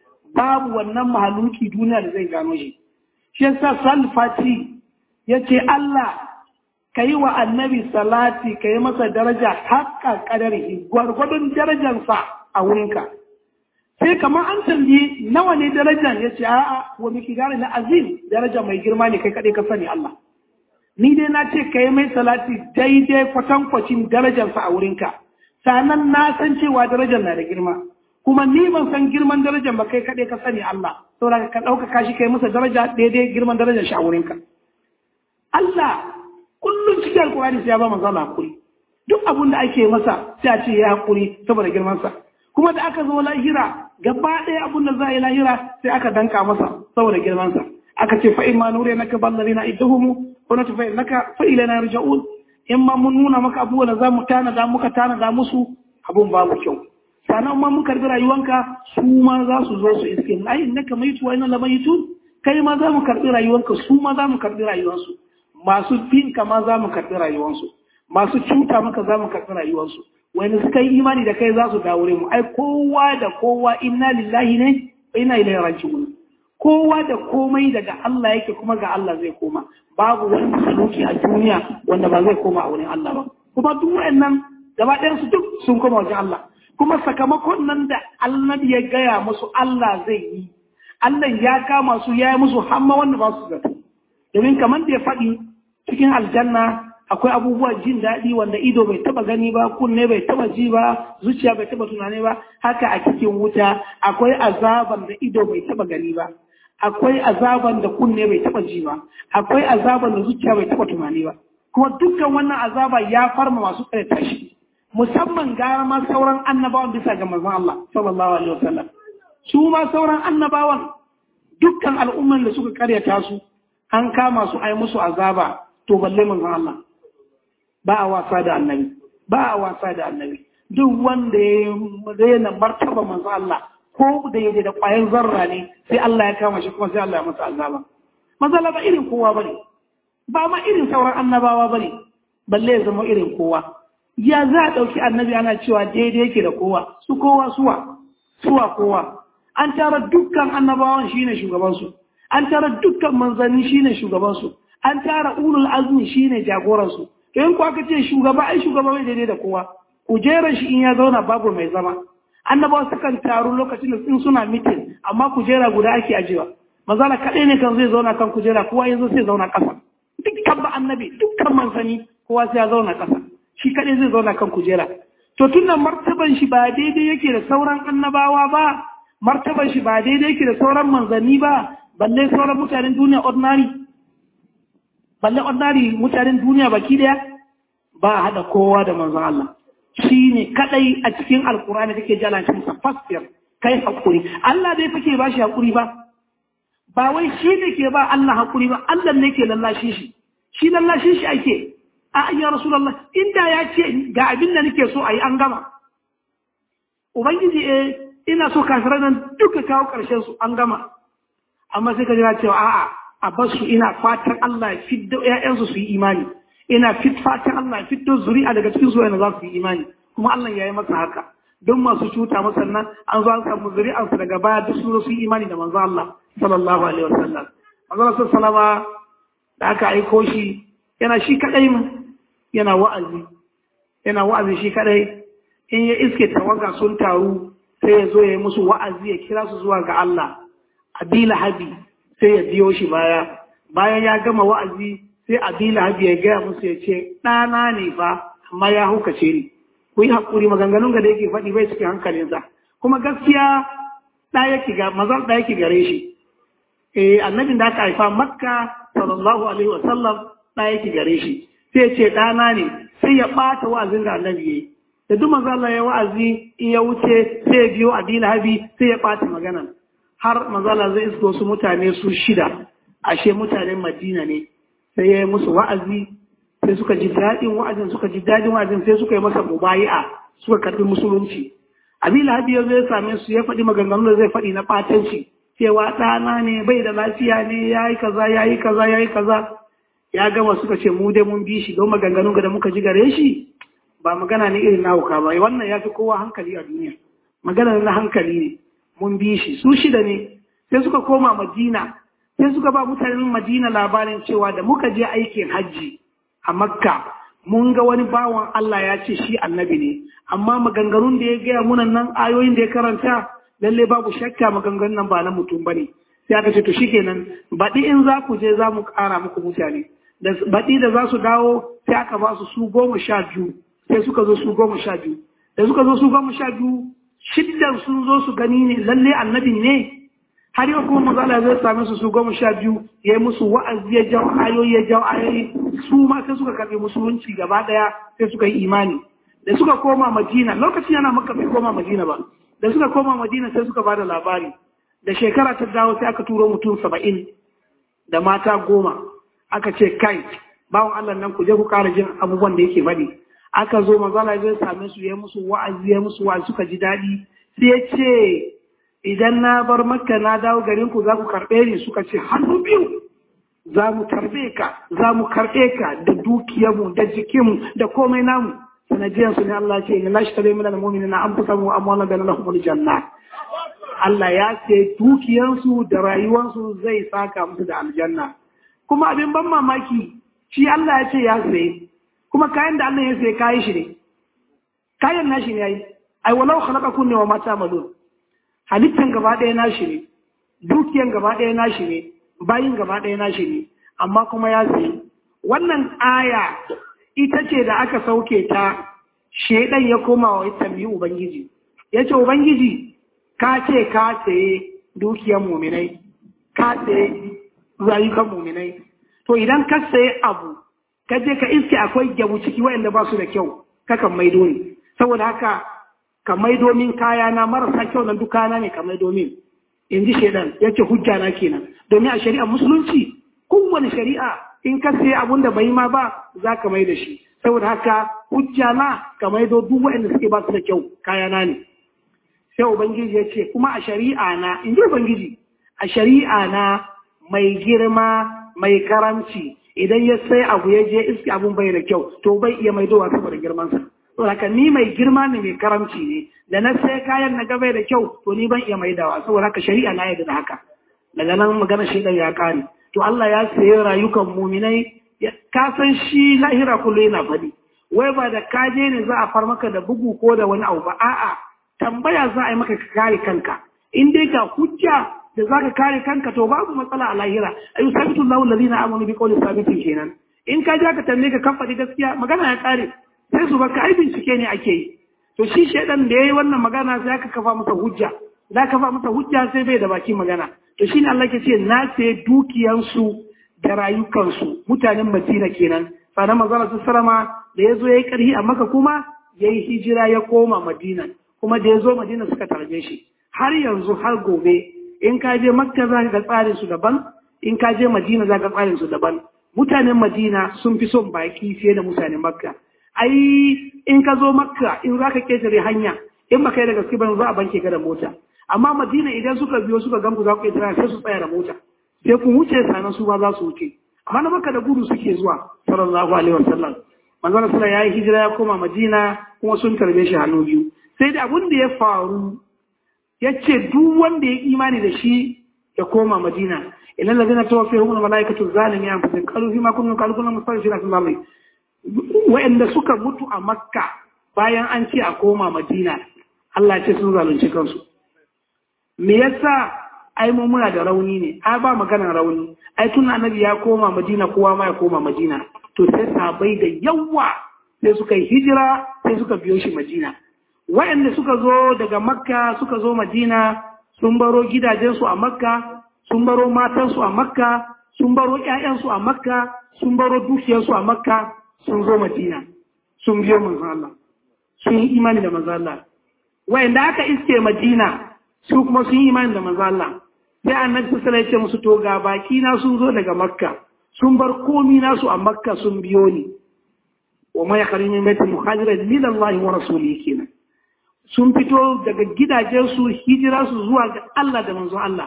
babu wannan mahaluki duniya da zai gano shi shi yasa salfati ya ce Allah ka yi wa annabi salati ka yi masa daraja haƙa ƙadari gwargwadon darajarsa a wurinka sai kamar an tambayi nawa ne darajar ya ce a'a wa miki gane na azim daraja mai girma ne kai kaɗai ka sani Allah ni dai na ce ka yi mai salati daidai kwatankwacin darajarsa a wurinka sannan na san cewa darajar na da girma kuma ni ban san girman darajar ba kai kaɗai ka sani Allah saboda ka ɗaukaka shi ka yi masa daraja daidai girman darajar shi a wurinka Allah kullum cikin alkurani sai ya ba manzo Allah hakuri duk abin da ake masa sai a ce ya hakuri saboda girman sa kuma da aka zo lahira gaba ɗaya abin da za a yi lahira sai aka danka masa saboda girman sa aka ce fa imma nuriyannaka balladina idduhum wa natafa'annaka fa ilayna yarja'un in ma mun nuna maka abubuwan da zamu muka tanada musu abun babu kyau sannan ma mun karbi rayuwanka su ma za su zo su iske ai innaka mayitu wa inna la mayitun kai ma za mu karbi rayuwanka su ma za mu karbi rayuwansu masu finka ma za mu karɓi rayuwarsu masu cuta maka za mu karɓi rayuwarsu wani suka yi imani da kai za su dawo mu ai kowa da kowa inna lillahi ne inna ilaihi raji'un kowa da komai daga Allah yake kuma ga Allah zai koma babu wani mahaluki a duniya wanda ba zai koma a wurin Allah ba kuma duk wayannan gaba ɗayan su duk sun koma wajen Allah kuma sakamakon nan da annabi ya gaya musu Allah zai yi Allah ya kama su ya yi musu hamma wanda ba su zato domin kamar da ya faɗi cikin aljanna akwai abubuwan jin daɗi wanda ido bai taba gani ba kunne bai taba ji ba zuciya bai taba tunani ba haka a cikin wuta akwai azaban da ido bai taba gani ba akwai azaban da kunne bai taba ji ba akwai azaban da zuciya bai taba tunani ba kuma dukkan wannan azaba ya farma masu karanta shi musamman gara ma sauran annabawan bisa ga manzon Allah sallallahu alaihi wasallam su ma sauran annabawan dukkan al'umman da suka karyata su an kama su ai musu azaba to balle manzon Allah ba a wasa da annabi ba a wasa da annabi duk wanda ya raina martaba manzo Allah ko da yake da ƙwayar zarra ne sai Allah ya kama shi kuma sai Allah ya masa azaba manzo Allah ba irin kowa bane ba ma irin sauran annabawa bane balle ya zama irin kowa ya za a dauki annabi ana cewa daidai yake da kowa su kowa suwa kowa an tara dukkan annabawan shine shugaban su an tara dukkan manzanni shine shugaban su an tara ulul azmi shine jagoran su in ku aka ce shugaba ai shugaba bai daidai da kowa kujerar shi in ya zauna babu mai zama annabawa sukan taru lokacin da in suna mitin amma kujera guda ake ajiyewa mazala kaɗai ne kan zai zauna kan kujera kowa yanzu sai zauna ƙasa dukkan ba annabi dukkan mansani kowa sai ya zauna ƙasa shi kaɗai zai zauna kan kujera to tunda martaban shi ba daidai yake da sauran annabawa ba martaban shi ba daidai yake da sauran manzanni ba balle sauran mutanen duniya ordinary mutanen duniya baki daya ba a haɗa kowa da manzon Allah shi ne kadai a cikin alkurani kake jalancin sa fasfiyar kai hakuri Allah dai take ba shi hakuri ba wai shi ne ke ba Allah hakuri ba Allah ne ke lallashi shi lallashi shi ake a ya rasulullah inda ya ce ga abin da nake so ayi an gama ubangiji ina so kafiran nan duka kawo karshen su an gama amma sai ka jira cewa a'a a basu ina fatan Allah ya fiddo ƴaƴansu su yi imani ina fatan Allah ya fiddo zuri'a daga cikin su wanda za su yi imani kuma Allah ya yi masa haka don masu cuta masa nan an zo an samu zuri'ansu daga baya duk su su yi imani da manzo Allah sallallahu alaihi wasallam manzo Allah sallallahu da aka aiko shi yana shi kadai yana wa'azi shi kadai in ya iske tawaga sun taru sai ya zo ya yi musu wa'azi ya kira su zuwa ga Allah Abi Lahabi sai ya biyo shi bayan ya gama wa'azi sai Abi Lahabi ya gaya musu ya ce ɗana ne fa amma ya hukace ni ku yi haƙuri maganganun ga da yake faɗi bai cikin hankalinsa kuma gaskiya mazan ɗaya yake gare shi annabin da aka haifa Makka sallallahu alaihi wasallam ɗaya yake gare shi sai ce ɗana ne sai ya ɓata wa'azin da annabi ya yi da duk manzo Allah ya wa'azi in ya wuce sai ya biyo Abi Lahabi sai ya ɓata maganan har manzo Allah zai isko su mutane su 6 ashe mutanen Madina ne sai ya yi musu wa'azi sai suka ji daɗin wa'azin sai suka yi masa mubayi'a suka karɓi musulunci Abi Lahabi ya zai same su ya faɗi maganganun da zai faɗi na ɓatanci cewa ɗana ne bai da lafiya ne yayi kaza ya gama suka ce mu dai mun bi shi don maganganun da muka ji gare shi ba magana ne irin nauka ba wannan ya fi kowa hankali a duniya magana na hankali ne mun bi shi su 6 ne sai suka koma Madina sai suka ba mutanen Madina labarin cewa da muka je aikin hajji a Makka mun ga wani bawan Allah ya ce shi annabi ne amma maganganun da ya gaya munan nan ayoyin da ya karanta lalle babu shakka maganganun nan ba na mutum bane sai aka ce to shikenan baɗi in za ku je za mu ƙara muku mutane da baɗi da za su dawo sai aka ba su 12 sai suka zo su 12 da suka zo su 12 shiddan sun zo su gani ne lalle annabin ne har yau kuma mazala zai same su 12 ya yi musu wa'azi ya jawo ayoyi su ma sai suka karɓi musulunci gaba ɗaya sai suka yi imani da suka koma Madina lokacin yana Makka bai koma Madina ba da suka koma Madina sai suka bada labari da shekara ta dawo sai aka turo mutum 70 da mata 10 aka ce kai bawon Allah nan ku je ku ƙara jin abubuwan da yake faɗi aka zo mazala zai same su ya musu wa'azi suka ji daɗi sai ya ce idan na bar Makka na dawo garin ku za ku karɓe ni suka ce hannu biyu za mu karɓe ka da dukiyarmu da jikinmu da komai namu sanadiyan su ne Allah ce inna lashtari min al-mu'minina anfusahum wa amwalahum bi lahumul janna. Allah ya ce dukiyansu da rayuwansu zai saka musu da aljanna. Kuma abin ban mamaki shi Allah ya ce ya saye, kuma kayan da Allah ya saye kayi shi ne. Kayan nashi ne yayi. Ai walau khalaqakum wa ma ta'malun. Halittan gaba ɗaya nashi ne. Dukiyan gaba ɗaya nashi ne. Bayin gaba ɗaya nashi ne. Amma kuma ya saye. Wannan aya ita ce da aka sauke ta shedan ya koma wa tambayi Ubangiji. Ya ce Ubangiji ka ce ka saye dukiyar muminai, ka saye rayukan muminai. To idan ka saye abu, ka je ka iske akwai gyabu ciki waɗanda ba su da kyau, kakan maido ne. Saboda haka ka maido min kayana marasa kyau nan dukana ne ka maido min. In ji shedan ya ce hujja na kenan. Domin a shari'ar musulunci, kowane shari'a in ka sai abun da bai ma ba za ka mai da shi. Saboda haka hujja na ka maido duk waɗanda suke ba su da kyau kayana ne. Sai Ubangiji ya ce, kuma a shari'a na, in ji Ubangiji, a shari'a na mai girma, mai karamci, idan ya sai abu ya je iski abun bai da kyau, to bai iya maidowa saboda girmansa. To haka ni mai girma ne mai karamci ne, da na sai kayan na bai da kyau, to ni ban iya maidawa, saboda haka shari'a na yadda da haka. Daga nan magana shaidan ya kare. To Allah ya sayi rayukan muminai, ka san shi lahira kullu yana faɗi. Wai ba da kaje ne za a far maka da bugu ko da wani abu ba, a'a. Tambaya za a yi maka ka kare kanka in dai ga hujja da za ka kare kanka to babu matsala a lahira ayu sabitu Allahu allazina amanu bi qawli sabitin kenan in ka ja ka tambaye ka kan faɗi gaskiya magana ya kare sai su baka ai bincike ne ake yi to shi shedan da yayi wannan magana sai aka kafa masa hujja za ka kafa masa hujja sai bai da baki magana to shine Allah ke ce na sai dukiyansu da rayukansu mutanen Madina kenan sanan manzon sallama da yazo yayi karhi a Makka kuma yayi hijira ya koma Madina kuma da ya zo Madina suka tarbe shi har yanzu har gobe in ka je Makka za ka tsarin su daban in ka je Madina za ka tsarin su daban mutanen Madina sun fi son baki fiye da mutanen Makka ai in ka zo Makka in za ka ketare hanya in ba kai da gaske ba za a banke ka da mota amma Madina idan suka biyo suka ganku za ku ketare sai su tsaya da mota sai ku wuce sanan su ba za su wuce amma na Makka da gudu suke zuwa sallallahu alaihi wasallam manzon sallallahu ya yi hijira ya koma Madina kuma sun tarbe shi hannu biyu sai da abin da ya faru ya ce duk wanda ya imani da shi ya koma Madina ilan da zina tawafi hukumar mala'ikatu zalimi ya fi kalu fi makunan kalukunan musamman shi na sun lamai wa'anda suka mutu a Makka bayan an ce a koma Madina Allah ce sun zalunci kansu me yasa ai mu muna da rauni ne ai ba maganar rauni ai tun annabi ya koma Madina kowa ma ya koma Madina to sai sabai da yawa sai suka yi hijira sai suka biyo shi Madina waɗanda suka zo daga Makka suka zo Madina sun baro gidajensu a Makka, sun baro matansu a Makka, sun baro ƴaƴansu a Makka, sun baro dukiyarsu a Makka, sun zo Madina. Sun biyo manzon Allah. Sun yi imani da manzon Allah. Waɗanda aka iske Madina, su kuma sun yi imani da manzon Allah. Sai Annabi sallallahu alaihi wasallam ya ce musu to ga baki na sun zo daga Makka. Sun bar komi nasu a Makka sun biyo ni. Wa ma yakhruju min baiti muhajiran lillahi wa rasulihi kenan. Sun fito daga gidajensu hijira su zuwa ga Allah da manzon Allah.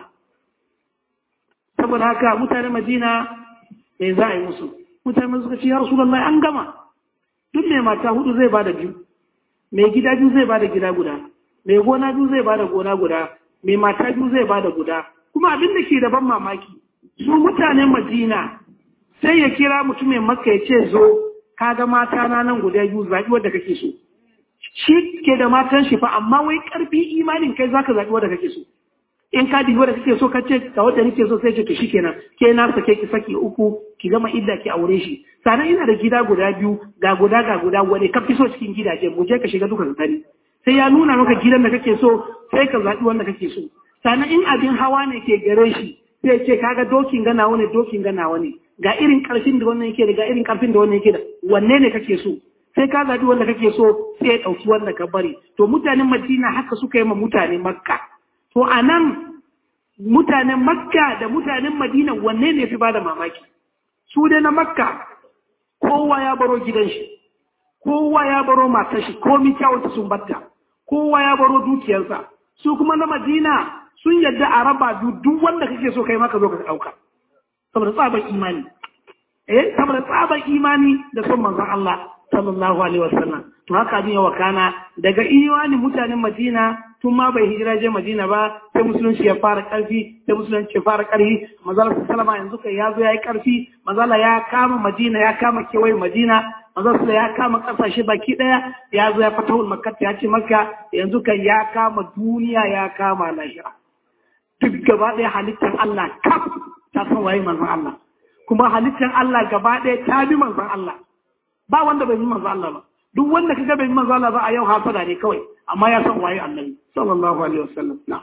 Saboda haka mutanen Madina mai za a yi musu. Mutanen suka ce ya Rasulullahi an gama. Duk mai mata hudu zai bada biyu. Mai gida biyu zai bada gida guda. Mai gona biyu zai bada gona guda. Mai mata biyu zai bada guda. Kuma abin da ke da ban mamaki. Su mutanen Madina sai ya kira mutumin Makka ya ce zo ka ga mata na nan guda biyu zaɓi wadda kake so. Shi ke da matan shi fa amma wai karfi imanin kai zaka zaɓi wanda kake so in ka dibi wanda kake so ka ce ga wanda nake so sai ce to shikenan ke na sake ki saki uku ki gama idda ki aure shi sanan ina da gida guda biyu ga guda wani ka fi so cikin gidaje mu je ka shiga duka tsari sai ya nuna maka gidan da kake so sai ka zaɓi wanda kake so sanan in abin hawa ne ke gare shi sai ce kaga dokin ganawa ne ga irin karfin da wannan yake da ga irin karfin da wannan yake da wanne ne kake so sai ka zaɓi wanda kake so sai ya ɗauki wanda ka bari to mutanen Madina haka suka yi ma mutanen Makka to a nan mutanen Makka da mutanen Madina wanne ne fi bada mamaki su dai na Makka kowa ya baro gidan shi kowa ya baro matar shi komi kyawunta sun batta kowa ya baro dukiyarsa su kuma na Madina sun yadda a raba duk wanda kake so kai maka zo ka ɗauka saboda tsaban imani saboda tsaban imani da son manzon Allah sallallahu alaihi wasallam. To haka abin ya wakana daga imanin mutanen Madina tun ma bai hijira je Madina ba sai musulunci ya fara karfi sai musulunci ya fara karfi manzala sallama yanzu kai ya zo yayi karfi manzala ya kama Madina ya kama kewaye Madina manzala ya kama kasashe baki daya ya zo ya fatahul Makka ya ce Makka yanzu kai ya kama duniya ya kama lahira duk gaba daya halittar Allah kaf ta san waye manzon Allah kuma halittar Allah gaba daya ta bi manzon Allah ba wanda bai bi manzon Allah ba duk wanda kaga bai bi manzon Allah ba a yau hasada ne kawai amma ya san waye annabi sallallahu alaihi wasallam na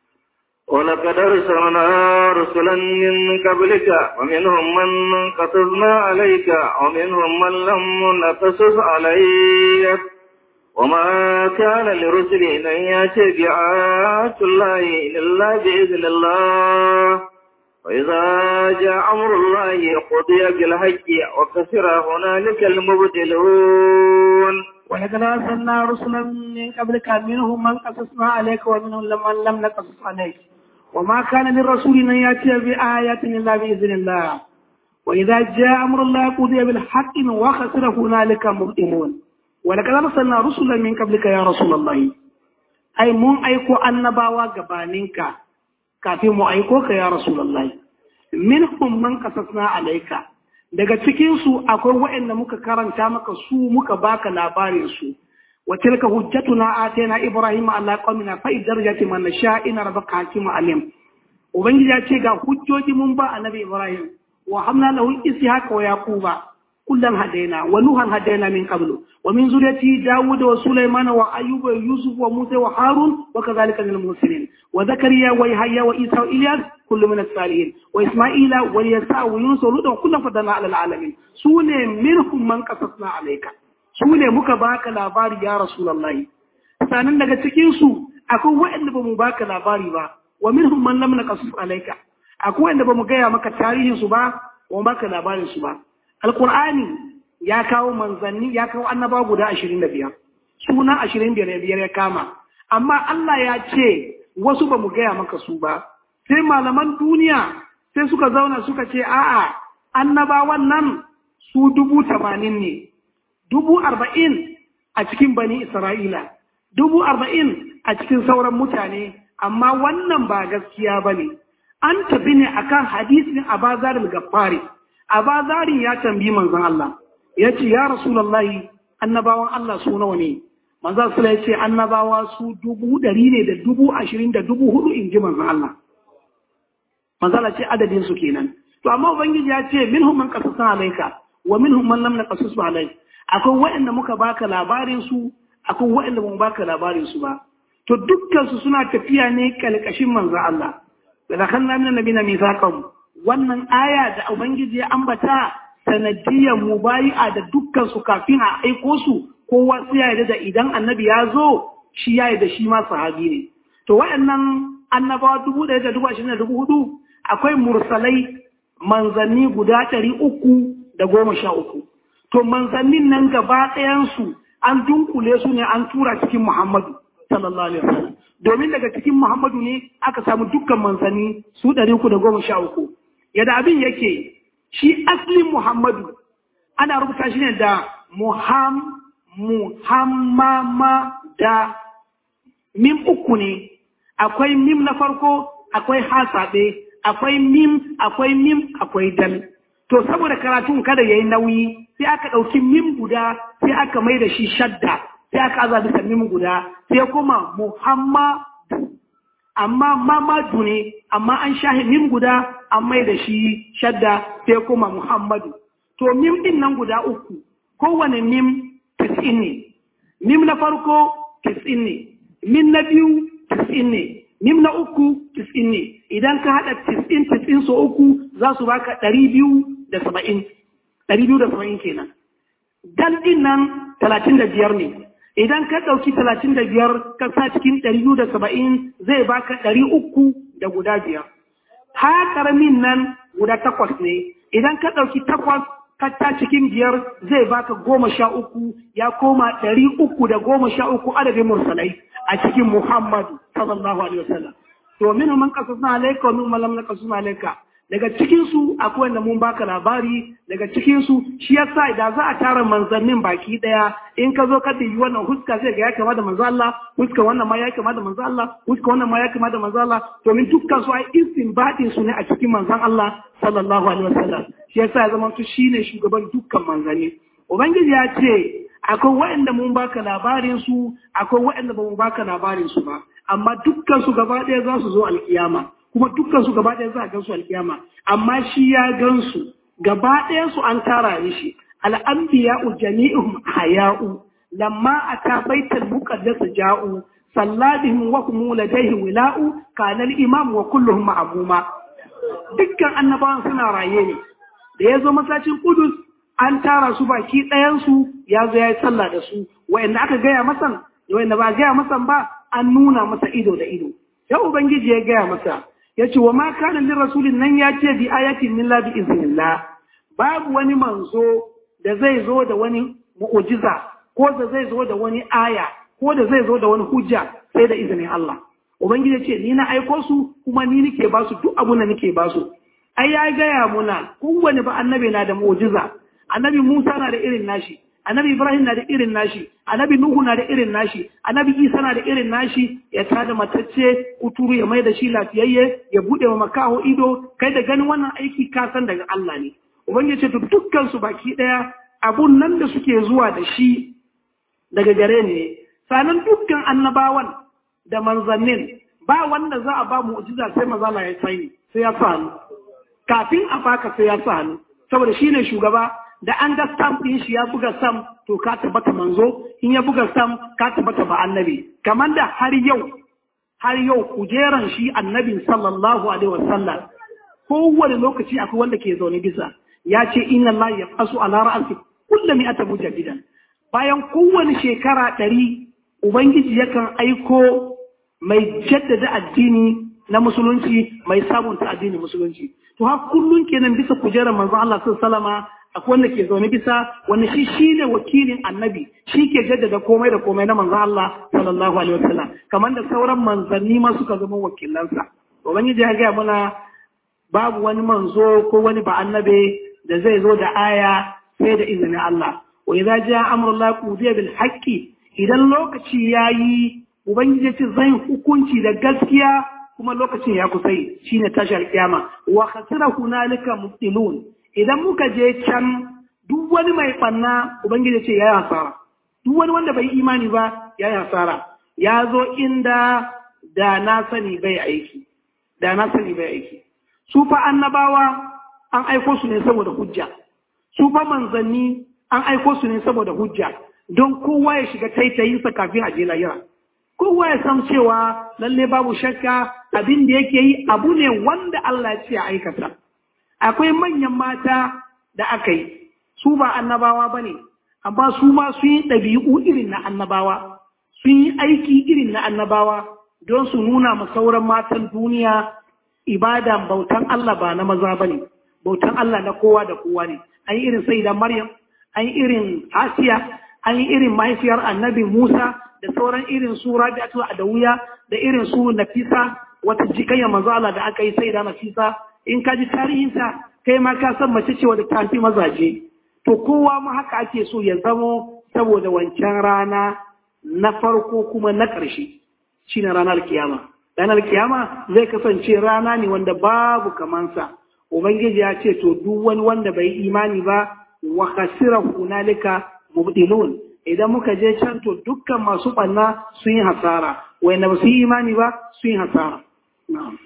ولقد أرسلنا رسلا من قبلك ومنهم من قصصنا عليك ومنهم من لم نقصص عليك وما كان لرسل أن يأتي بآيات الله إلا بإذن الله وإذا جاء أمر الله قضي بالحق وخسر هنالك المبطلون ولقد أرسلنا رسلا من قبلك منهم من قصصنا عليك ومنهم من لم نقصص عليك وما كان للرسول أن يأتي بآيات إلا بإذن الله وإذا جاء أمر الله قضي بالحق وخسر هنالك المبطلون ولقد أرسلنا رسلا من قبلك يا رسول الله أي من أيكو النبوة غبانينك كافي mu aiko ka ya Rasulullahi minhum man qasasna alayka daga cikin su akwai waɗanda muka karanta maka su muka baka labarin su wa tilka hujjatuna atayna ibrahima ala qawmina fa idarjati man nasha ina rabbaka hakimun alim ubangiji ya ce ga hujjoji mun ba annabi ibrahim wa hamna lahu ishaqa wa yaquba kullan hadaina wa nuhan hadaina min qablu wa min zuriyati daud wa sulaiman wa ayyub wa yusuf wa musa wa harun wa kadhalika min al-mursalin wa zakariya wa yahya wa isa wa ilyas kullu min as-salihin wa isma'ila wa yasa wa yunus wa lut kullu fadana ala al-alamin sune minhum man qasasna alayka sune muka baka labari ya rasulullahi sanan daga cikin su akwai wanda bamu baka labari ba wa minhum man lam naqasus alayka akwai wanda bamu gaya maka tarihin su ba wa baka labarin su ba Alƙur'ani ya kawo manzanni ya kawo annabawa guda 25 suna 25 ya kama amma Allah ya ce wasu ba mu gaya maka su ba sai malaman duniya sai suka zauna suka ce a'a annabawan nan su 80,000 ne 40,000 a cikin bani Isra'ila 40,000 a cikin sauran mutane amma wannan ba gaskiya bane an tafi ne akan hadisin Abazar al-Ghaffari Abazarin ya tambayi manzon Allah ya ce ya Rasulullahi annabawan Allah su nawa ne manzon Allah ya ce annabawa su 100,000 ne da 20,000 da 4,000 in ji manzon Allah manzon Allah ce adadin su kenan to amma ubangiji ya ce minhum man qasasa alayka wa minhum man lam naqasus alayka akwai waɗanda muka baka labarin su akwai waɗanda ba mu baka labarin su ba to dukkan su suna tafiya ne kalkashin manzon Allah da kanna min nabina mithaqan wannan aya da ubangiji ya ambata sanadiyar mubayi'a da dukkan su kafin a aiko su kowa sai ya yarda da idan annabi ya zo shi ya yarda shi ma sahabi ne to waɗannan annabawa 1,024 akwai mursalai manzanni guda 313 to manzannin nan gaba ɗayan su an dunkule su ne an tura cikin Muhammadu sallallahu alaihi wasallam domin daga cikin Muhammadu ne aka samu dukkan manzanni su 313 yadda abin yake shi asalin Muhammadu ana rubuta shi ne da Muhammama da mim uku ne akwai mim na farko akwai hasabe akwai mim akwai dal to saboda karatun kada yayi nauyi sai aka ɗauki mim guda sai aka mai da shi shadda sai aka aza bisa mim guda sai kuma Muhammadu amma Mamadu ne amma an shahi mim guda an mai da shi shadda sai kuma Muhammadu to mim din nan guda uku kowane mim 90 ne mim na farko 90 ne mim na biyu 90 ne mim na uku 90 ne idan ka hada 90 so uku za su baka 270 kenan dal din nan 35 ne idan ka ɗauki 35 ka sa cikin 270 zai baka 305 ha karamin nan guda 8 ne idan ka ɗauki 8 ka ta cikin 5 zai baka 13 ya koma 313 adadin mursalai a cikin Muhammadu sallallahu alaihi wasallam to min man qasasna alayka wa min lam naqasna alayka daga cikinsu akwai wanda mun baka labari daga cikinsu shi yasa da za a tara manzannin baki daya in ka zo ka dubi wannan huska sai ga ya kama da manzo Allah huska wannan ma ya kama da manzo Allah huska wannan ma ya kama da manzo Allah domin dukkan su ai istinbadin su ne a cikin manzon Allah sallallahu alaihi wasallam shi yasa ya zama shine shugaban dukkan manzanni ubangiji ya ce akwai waɗanda mun baka labarin su akwai waɗanda ba mu baka labarin su ba amma dukkan su gaba ɗaya za su zo alkiyama kuma dukkan su gaba ɗaya za a gansu alkiyama amma shi ya gansu gaba ɗaya su an tara shi al'anbiya'u jami'uhum haya'u lamma ata baitul muqaddas ja'u salladihim wa hum ladayhi wila'u kana al-imam wa kulluhum ma'muma dukkan annabawan suna raye ne da yazo masallacin Qudus an tara su baki ɗayan su ya zo ya yi sallah da su wa'anda aka gaya masan da wa'anda ba gaya masan ba an nuna masa ido da ido ya ubangiji ya gaya masa ya ce wa ma kana lin rasulin nan ya ce bi ayatin min la bi iznillah babu wani manzo da zai zo da wani mu'jiza ko da zai zo da wani aya ko da zai zo da wani hujja sai da izinin Allah ubangiji ya ce ni na aiko su kuma ni nake ba su duk abun da nake ba su ai ya gaya muna kowane ba annabi na da mu'jiza annabi Musa na da irin nashi annabi Ibrahim na da irin nashi annabi Nuhu na da irin nashi annabi Isa na da irin nashi ya tada matacce kuturu ya mai da shi lafiyayye ya bude wa makaho ido kai da ganin wannan aiki ka san daga Allah ne ubangiji ce dukkan su baki daya abun nan da suke zuwa da shi daga gare ne sanan dukkan annabawan da manzannin ba wanda za a ba mu'jiza sai mazala ya sai ya sanu kafin a baka sai ya sanu saboda shine shugaba da an ga stamp din shi ya buga stamp to ka tabbata manzo in ya buga stamp ka tabbata ba annabi kamar da har yau kujeran shi annabin sallallahu alaihi wasallam kowane lokaci akwai wanda ke zaune bisa ya ce inna Allah ya fasu ala ra'si kullu mi'ata mujaddidan bayan kowane shekara 100 ubangiji yakan aiko mai jaddada addini na musulunci mai sabunta addinin musulunci to har kullun kenan bisa kujerar manzo Allah sallallahu alaihi wasallam akwai wanda ke zaune bisa wanda shi ne wakilin annabi shi ke jaddada komai da komai na manzo Allah sallallahu alaihi wasallam kamar da sauran manzanni ma suka zama wakilansa ubangiji ya ga muna babu wani manzo ko wani ba annabi da zai zo da aya sai da izinin Allah wa idza jaa amrullahi qudiya bil haqqi idan lokaci yayi ubangiji ya ce zai hukunci da gaskiya kuma lokacin ya kusai shine tashar kiyama wa khasira hunalika mubtilun idan muka je can duk wani mai banna ubangiji ce yayi hasara duk wani wanda bai imani ba yayi hasara ya zo inda da na sani bai aiki su fa annabawa an aiko su ne saboda hujja su fa manzanni an aiko su ne saboda hujja don kowa ya shiga taitayinsa kafin a je lahira kowa ya san cewa lalle babu shakka abin da yake yi abu ne wanda Allah ya ce ya aikata akwai manyan mata da aka yi su ba annabawa ba ne amma su ma sun yi ɗabi'u irin na annabawa sun yi aiki irin na annabawa don su nuna ma sauran matan duniya ibadan bautan Allah ba na maza ba ne bautan Allah na kowa da kowa ne an yi irin sai da Maryam an yi irin Asiya an yi irin mahaifiyar annabi Musa da sauran irin su Rabi'atu Adawiya da irin su Nafisa wata jikayya manzo Allah da aka yi sai da Nafisa in ka ji tarihinsa kai ma ka san mace ce wadda ta fi mazaje to kowa ma haka ake so ya zamo saboda wancan rana na farko kuma na ƙarshe shine ranar kiyama ranar kiyama zai kasance rana ne wanda babu kamansa ubangiji ya ce to duk wani wanda bai imani ba wa khasira hunalika mubtilun idan muka je can to dukkan masu banna sun yi hasara wanda ba su yi imani ba sun yi hasara na'am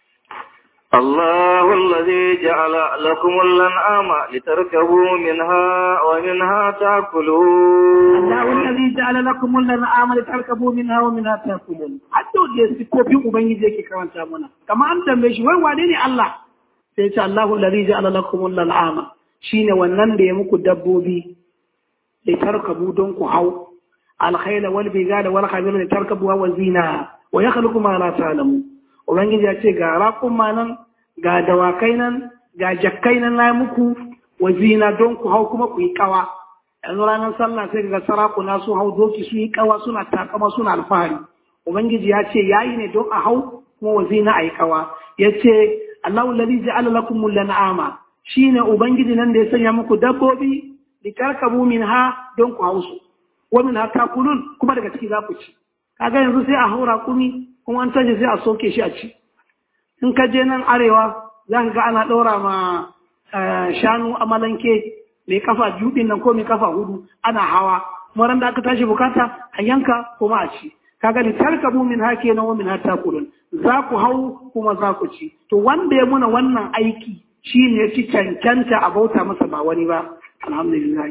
الله الذي جعل لكم الأنعام لتركبوا منها ومنها تأكلون الله الذي جعل لكم الأنعام لتركبوا منها ومنها تأكلون حتى دي سكوبي ubangiji yake karanta mana kamar an tambaye shi wai wane ne Allah sai ya ce Allahu alladhi ja'ala lakum al-an'ama shine wannan da ya muku dabbobi litarkabu don ku hau al-khayla wal bigala wal khamira litarkabu wa zina wa yakhluqu ma la ta'lamu ubangiji ya ce ga raƙuma nan ga dawakai nan ga jakkai nan na muku wa zina don ku hau kuma ku yi kawa yanzu ranar sallah sai ga sarakuna sun hau doki su yi kawa suna takama suna alfahari ubangiji ya ce yayi ne don a hau kuma wa zina a yi kawa ya ce Allahu alladhi ja'ala lakum al-an'ama shine ubangiji nan da ya sanya muku dabbobi litarkabu minha don ku hausu wa minha takulun kuma daga ciki za ku ci kaga yanzu sai a haura kumi kuma an taje sai a soke shi a ci in ka je nan arewa za ka ga ana ɗora ma shanu amalanke mai kafa biyu ɗin nan ko mai kafa hudu ana hawa kuma da aka tashi bukata a yanka kuma a ci kaga ni tarkabu min ha kenan wa min ha takulun za ku hau kuma za ku ci to wanda ya muna wannan aiki shine ya ci cancanta a bauta masa ba wani ba alhamdulillah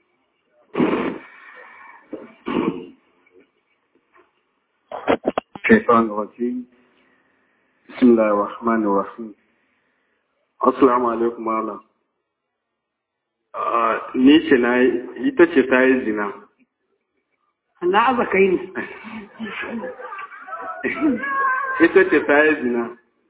الشيطان الرجيم بسم الله الرحمن الرحيم Assalamu alaikum malam. Ni ce ita ce ta yi zina. Na aza kai ne. Ita ce ta yi zina.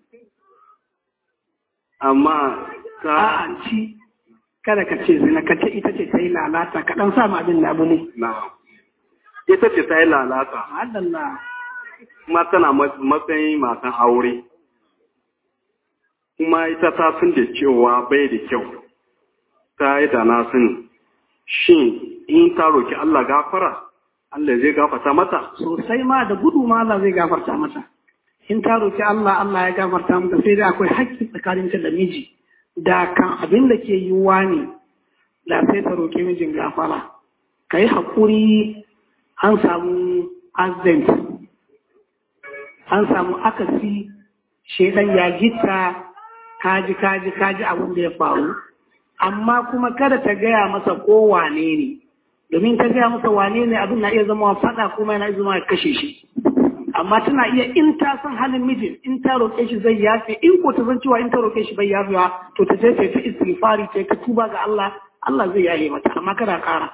Amma ta... A'a ci, kada ka ce zina, ka ce ita ce ta yi lalata, ka ɗan sa abin labule. Na. Ita ce ta yi lalata. Allah. Kuma tana matsayin matan aure. Kuma ita ta sun da cewa bai da kyau, ta yi da na sani, shin in ta roki Allah gafara, Allah zai gafarta mata? Sosai ma da gudu ma Allah zai gafarta mata. In ta roki Allah, Allah ya gafarta mata sai dai akwai haƙƙi tsakaninta da miji, da kan abin da ke yiwuwa ne, da sai ta roki mijin gafara. Ka yi haƙuri an samu accident, an samu akasi, shaidan ya gita kaji abin da ya faru amma kuma kada ta gaya masa ko wane ne domin ta gaya masa wane ne abin na iya zama fada kuma yana iya zama kashe shi amma tana iya in ta san halin mijin in ta roƙe shi zai yafe in ko ta san cewa in ta roƙe shi bai yafewa to ta je ta istighfari ta tuba ga Allah Allah zai yaye mata amma kada ƙara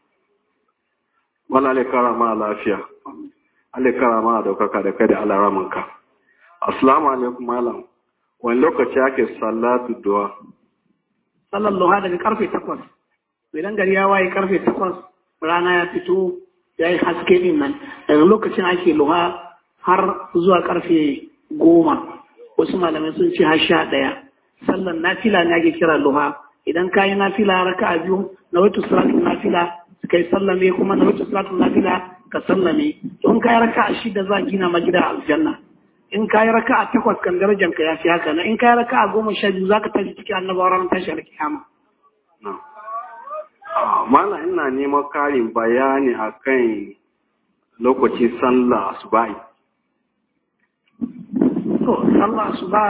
wala le kara ma lafiya ale kara ma daukaka da kai da alaramanka assalamu alaikum malam wani lokaci ake salatu duwa? Sallar duha daga karfe 8. Idan gari ya waye karfe 8 rana ya fito ya yi haske din nan. Daga lokacin ake luha har zuwa karfe 10. Wasu malamai sun ce har 11. Sallar nafila ne ake kira luha. Idan ka yi nafila raka a biyu na wata salatun nafila ka yi sallame kuma na wata salatun nafila ka sallame. Don ka yi raka a 6 za a gina ma gida aljanna. In ka yi raka a 8 kan darajanka ya fi haka na in ka yi raka a 12 za ka tashi cikin annabawa ranar tashi alkiyama. Mana ina neman karin bayani a kan lokacin sallah asuba'i. To, sallah asuba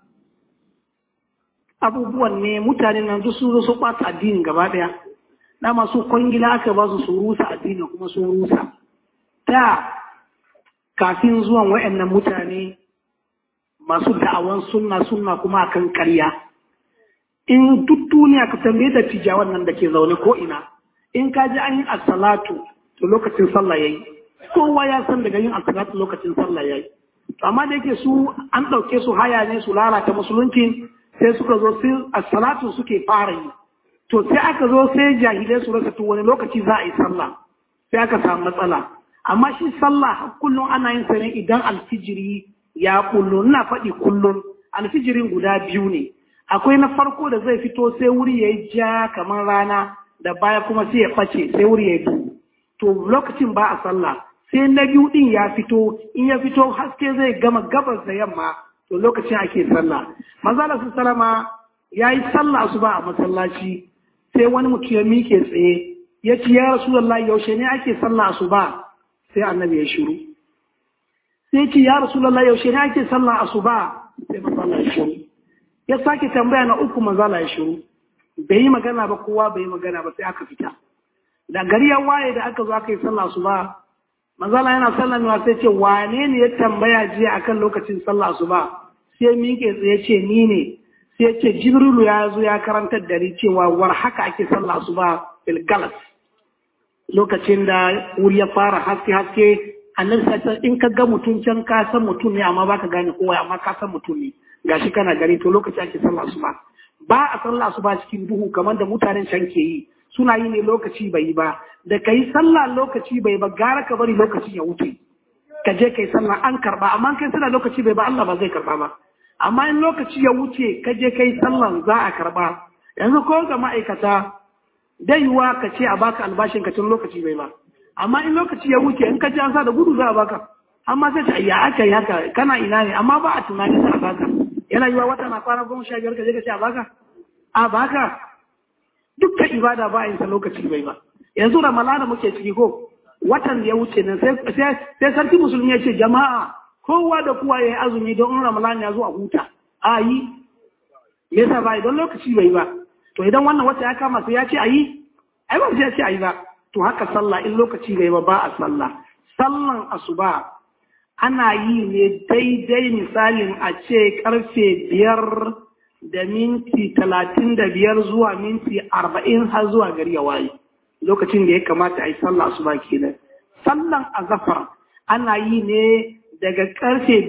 abubuwan ne mutane nan duk sun zo su ɓata addinin gaba ɗaya. Na masu kwangila aka ba su rusa addini kuma sun rusa. Ta kafin zuwan wa'annan mutane masu da'awan sunna kuma akan ƙarya in duk duniya ka tambaye da tijawan nan da ke zaune ko ina in ka ji an yi as-salatu to lokacin sallah yayi kowa ya san daga yin as-salatu lokacin sallah yayi to amma da yake su an ɗauke su haya ne su lalata musulunci sai suka zo sai as-salatu suke fara yi to sai aka zo sai jahilai su rasa to wani lokaci za a yi sallah sai aka samu matsala amma shi sallah kullum ana yin sa ne idan alfijiri ya kullu ina faɗi kullum alfijirin guda biyu ne akwai na farko da zai fito sai wuri ya yi ja kamar rana da baya kuma sai ya ɓace sai wuri ya yi duhu to lokacin ba a sallah sai na biyu ɗin ya fito in ya fito haske zai gama gabas da yamma to lokacin ake sallah manzala su salama ya yi sallah su ba a masallaci sai wani mutum ya miƙe tsaye ya ce ya rasulullahi yaushe ne ake sallah su ba sai annabi ya shiru sai ce ya rasulullah yaushe ne ake sallah asuba sai manzala ya shiru ya sake tambaya na uku manzala ya shiru bai yi magana ba kowa bai yi magana ba sai aka fita da gari ya waye da aka zo aka yi sallah asuba manzala yana sallamewa sai ce wane ne ya tambaya jiya akan lokacin sallah asuba sai miƙe tsaye ce ni ne sai ce jibrilu ya zo ya karantar da ni cewa war haka ake sallah asuba bil galas lokacin da wuri ya fara haske annabi sai in ka ga mutum can ka san mutum ne amma baka gane kowa amma ka san mutum ne gashi kana gani to lokaci ake sallah asuba ba a sallah asuba cikin duhu kamar da mutanen can ke yi suna yi ne lokaci bai yi ba da kai sallah lokaci bai ba gara ka bari lokacin ya wuce ka je kai sallah an karba amma kai sallah lokaci bai ba Allah ba zai karba ba amma in lokaci ya wuce ka je kai sallan za a karba. Yanzu ko ga ma'aikata dai yiwa ka ce a baka albashin ka tun lokaci bai ba, amma in lokaci ya wuce in ka ji an sa da gudu za a baka, amma sai ta ya aka yi haka kana ina ne, amma ba a tunani za a baka. Yana yiwa wata na kwana 15 ka je ka ce a baka, a baka dukkan ibada ba a yin sa lokaci bai ba. Yanzu Ramalana muke ciki ko watan da ya wuce nan sai sarki musulmi ya ce jama'a kowa da kowa ya yi azumi don in Ramalana ya zo a huta, a yi me yasa ba don lokaci bai ba. To idan wannan wata ya kama sai ya ce a yi, ai ba sai ya ce a yi ba. To haka sallah in lokaci bai ba a sallah. Sallan asuba ana yi ne daidai misalin a ce karfe 5:35 zuwa minti 40 har zuwa gari ya waye. Lokacin da ya kamata a yi sallah asuba kenan. Sallan azafar ana yi ne daga karfe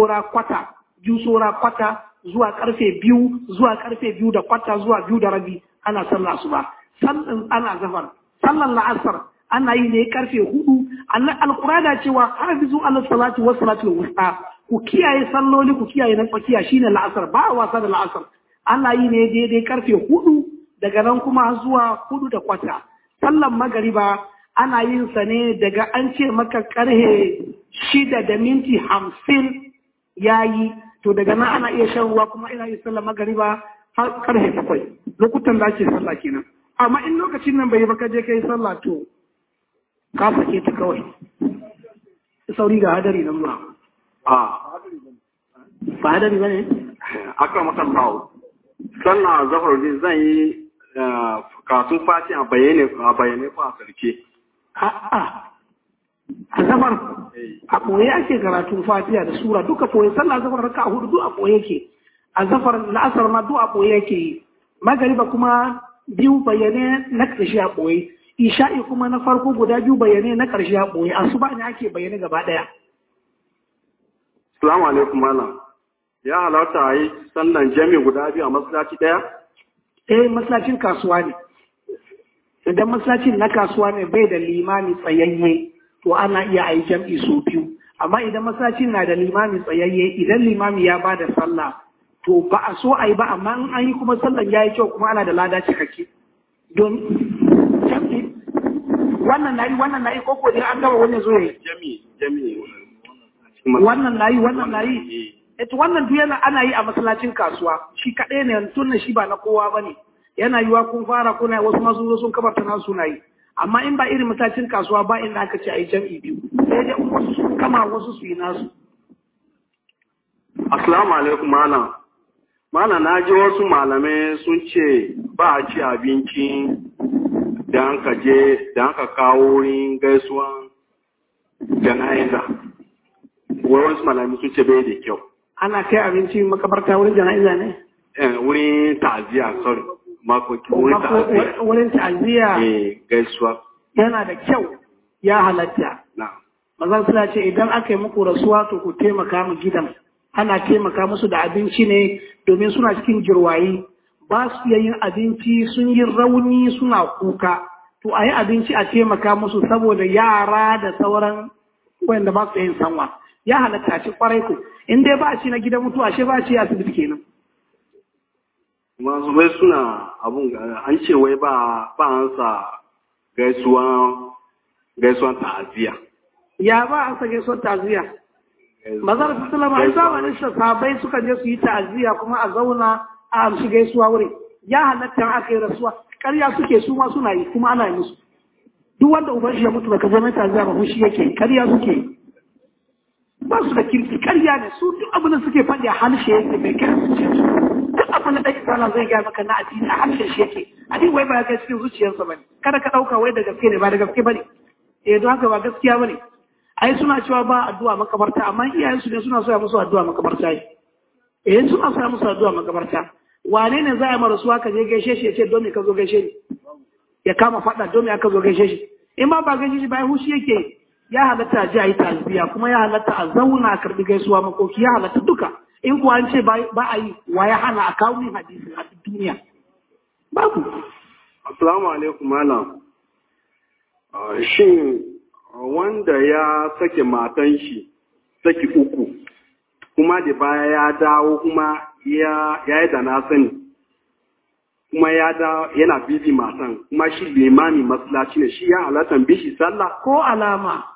2:15 zuwa karfe 2 zuwa karfe 2:15 zuwa 2:15 ana sallah asuba. Sallan ana zafar. Sallan la'asar ana yi ne karfe 4. Alqur'ani cewa hafizu ala salati wa salati wusta. Ku kiyaye salloli ku kiyaye na tsakiya shine la'asar, ba wasa da la'asar. Ana yi ne daidai karfe 4 daga nan kuma zuwa 4:15. Sallan magariba ana yin sa ne daga an ce maka karhe 6:50 yayi, to daga nan ana iya shan ruwa kuma ina yin sallan magariba har karhe 7. Lokutan da ake sallah kenan. Amma in lokacin nan bai yi ba ka je kai sallah to ka sake ta kawai. Sauri ga hadari nan ba. Ba hadari ba ne? Aka maka bawo. Sannan zafar ne zan yi karatun fati a bayyane ko a sarki. A zafar a ɓoye ake karatun fatiha da sura duka ɓoye, sallah zafar raka a 4 duk a ɓoye yake. A zafar la'asar ma duk a ɓoye yake yi. Magariba kuma 2 bayyane na ƙarshe a ɓoye. Isha'i kuma na farko guda 2 bayyane na ƙarshe a ɓoye. Asuba ne ake bayyane gaba ɗaya. Assalamu alaikum malam. Ya halarta a yi sallan jami guda 2 a masallaci ɗaya? Masallacin kasuwa ne. Idan masallacin na kasuwa ne bai da limami tsayayye, to ana iya a yi jam'i sau 2. Amma idan masallacin na da limami tsayayye, idan limami ya ba da sallah, to ba a so a yi ba, amma in an yi kuma sallan ya yi kyau kuma ana da lada cikakke. Don jam'i wannan na yi koko ne an gaba wani zo ya yi. Jami. Wannan na yi. Wannan duk yana ana yi a masallacin kasuwa, shi kaɗai ne tunan shi ba na kowa ba ne. Yana yiwa kun fara kuna wasu masu sun kabarta nasu na yi. Amma in ba irin masallacin kasuwa ba inda aka ce a yi jam'i 2. Sai dai wasu sun kama wasu su yi nasu. Assalamu alaikum malam. Malam na ji wasu malamai sun ce ba a ci abinci da an ka kawo wurin gaisuwan jana'iza. Wasu malamai sun ce bai da kyau. Ana kai abinci makabarta wurin jana'iza ne? Wurin ta'aziyya, sorry. Wurin ta'aziyya. Gaisuwa. Yana da kyau, ya halatta. Mazan suna ce idan aka yi muku rasuwa to ku taimaka mu gidan. Ana taimaka musu da abinci ne domin suna cikin jirwayi. Ba su iya yin abinci, sun yi rauni suna kuka. To a yi abinci a taimaka musu saboda yara da sauran wanda ba su yin sanwa. Ya halatta ci kwarai ku. In dai ba a ci na gidan mutuwa, ashe ba a ci asibiti kenan. Masu wai suna abun an ce wai ba an sa gaisuwan ta'aziyya. Ya ba an sa gaisuwan ta'aziyya. Mazar su sulama ai zamanin sahabbai suka je su yi ta'aziyya kuma a zauna a amshi gaisuwa wuri. Ya halatta aka yi rasuwa. Ƙarya suke su ma suna yi kuma ana yi musu. Duk wanda uban shi ya mutu baka zama ta'aziyya ba shi yake ƙarya suke yi. Ba su da kirki ƙarya ne su duk abin da suke faɗi a harshe yake mai kira su ce duk abin da ɗan isala zai gaya maka na addini a harshen shi yake addini wai ba ya kai cikin zuciyarsa ba ne kada ka ɗauka wai da gaske ne ba da gaske ba ne don haka ba gaskiya ba ne ai suna cewa ba addu'a makabarta amma iyayensu ne suna soya musu addu'a makabarta yi suna soya musu addu'a makabarta wane ne za a mara suwa ka je gaishe shi ya ce don me ka zo gaishe ni ya kama faɗa don me aka zo gaishe shi in ba gaishe shi ba ya hushi yake ya halatta a ji a yi tasbiya kuma ya halatta a zauna a karbi gaisuwa makoki ya halatta duka in kuwa an ce ba a yi wa ya hana a kawo min hadisi a duniya babu. Assalamu alaikum malam. Shin wanda ya sake matan shi saki 3 kuma da baya ya dawo kuma ya yi da na sani kuma yana bibi matan kuma shi limami masallaci ne shi ya halatan bishi sallah ko alama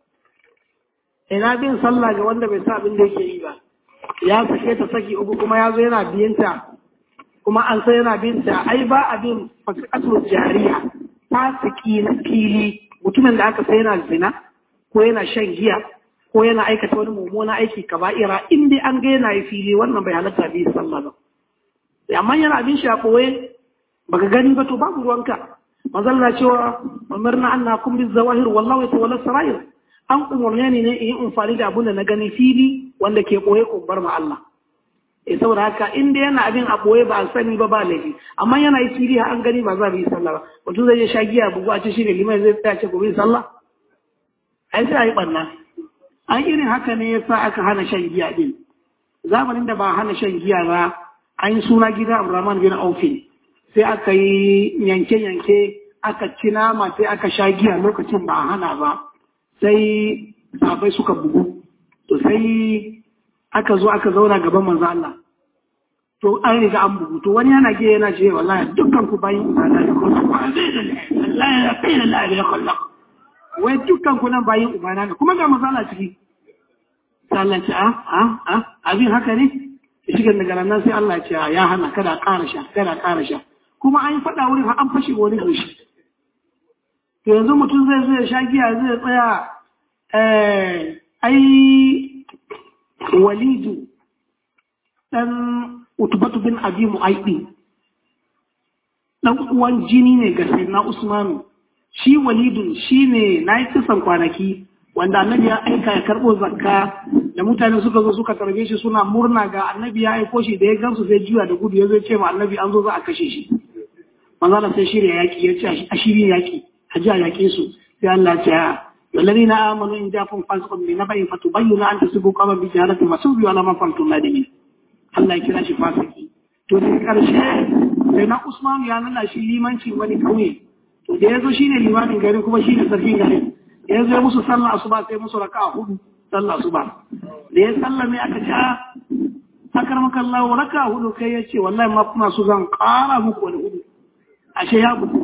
ina bin sallah ga wanda bai sa abin da yake yi ba ya sake ta saki uku kuma ya zo yana biyanta kuma an sai yana binta ai ba abin fasikatul jariya fasiki na fili mutumin da aka sai yana zina ko yana shan giya ko yana aikata wani mummuna aiki kaba'ira in dai an ga yana yi fili wannan bai halatta bi sallah ba amma yana abin shi a koye baka gani ba to babu ruwanka mazalla cewa umarna an nakum biz zawahir wallahu yatawalla sarair an umurne ne in amfani da abun da na gani fili wanda ke koye ko bar ma Allah saboda haka in dai yana abin a koye ba a sani ba laifi amma yana yi fili an gani ba za mu yi sallah ba mutum zai je sha giya bugu a ce shi ne liman zai tsaya ce ko bi sallah ai sai ayi barna an irin haka ne yasa aka hana shan giya din zamanin da ba hana shan giya ba an yi suna gida Abdurrahman bin Auf sai aka yi yanke aka ci nama sai aka sha giya lokacin ba a hana ba sai sahabbai suka bugu to sai aka zo aka zauna gaban manzo Allah to an riga an bugu to wani yana giya yana ce wallahi dukkan ku bayin ubana ne ko wallahi la ilaha illallah wai dukkan ku nan bayin ubana ne kuma ga manzo Allah ciki sallan ce abin haka ne shi ga daga nan sai Allah ce ya hana kada ƙara sha kuma an yi faɗa wurin an fashe wani goshi to yanzu mutum zai sha giya zai tsaya ai walidu dan utubatu bin abi mu'aidi dan uwan jini ne ga sayyidina Usmanu shi walidun shine nayi kisan kwanaki wanda annabi ya aika ya karbo zakka da mutane suka zo suka tarbe shi suna murna ga annabi ya aiko shi da ya gansu zai juya da gudu ya zo ce ma annabi an zo za a kashe shi manzo sai shirya yaki ya ce a shirya yaki a ji a yake su sai Allah ya ce والذين آمنوا إن جاءكم فاسق بنبأ فتبينوا أن تصيبوا قوما بجهالة فتصبحوا على ما فعلتم نادمين Allah ya kira shi fasiki to da karshe sai na Usman ya nuna shi limanci wani kauye to da yazo shine limamin garin kuma shine sarkin garin yanzu ya musu sallah asuba sai musu raka'a 4 sallah asuba da ya sallame aka ce akar maka Allah raka'a 4 kai yace wallahi ma kuma su zan ƙara muku wani 4 ashe ya buku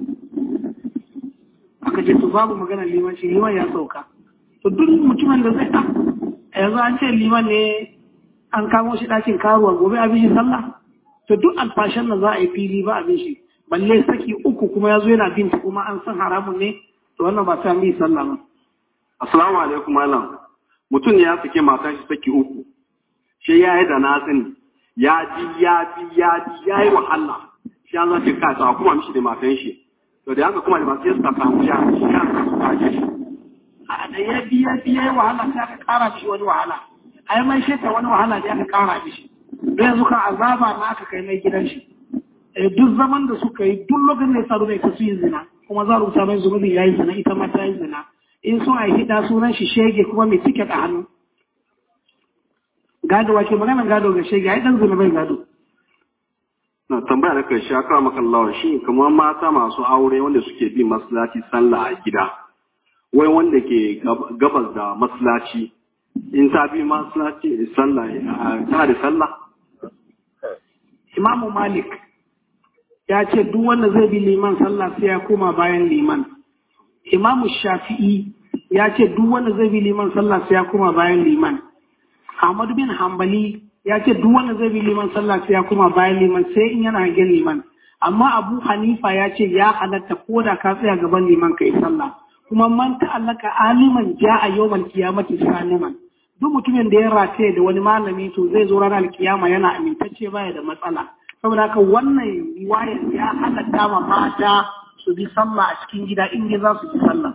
aka ce to babu magana limanci liman ya sauka to duk mutumin da zai yanzu an ce liman ne an kamo shi ɗakin karuwa gobe abin shi sallah to duk alfashan nan za a yi fili ba abin shi balle saki 3 kuma ya zo yana bin kuma an san haramun ne to wannan ba ta mi sallah ba. Assalamu alaikum malam. Mutum ne ya sake matan shi saki 3. Shi ya yi da nasin ya yi wahala. Shi an zace ka ta kuma mishi da matan shi. To da haka kuma da masu yasta samu ya sake shi. A da ya biya wahala sai aka kara shi wani wahala. Ai mai sheta wani wahala da aka kara mishi. Don yanzu kan azaba na aka kai mai gidan shi. Duk zaman da suka yi duk lokacin da ya saru da ita su yi zina. Kuma za a rubuta mai zunubin ya yi zina ita ma ta yi zina in sun haifi da sunan shi shege kuma mai tiket a hannu gado wake magana gado ga shege ai dan zunubai gado na tambaya da kai shaka maka Allah shi kamar mata masu aure wanda suke bi masallaci sallah a gida wai wanda ke gabas da masallaci in ta bi masallaci sallah tana da sallah Imam Malik ya ce duk wanda zai bi liman sallah sai ya koma bayan liman. Imam Shafi'i ya ce duk wanda zai bi liman sallah sai ya koma bayan liman. Ahmad bin Hanbali ya ce duk wanda zai bi liman sallah sai ya koma bayan liman sai in yana hangen liman. Amma Abu Hanifa ya ce ya halatta ko da ka tsaya gaban liman kai sallah. Kuma man ta'allaka aliman ja'a yawmal qiyamati saliman. Duk mutumin da ya rataye da wani malami to zai zo ranar kiyama yana amintacce baya da matsala. Saboda haka wannan riwayar ya halatta ma mata su bi sallah a cikin gida in za su bi sallah.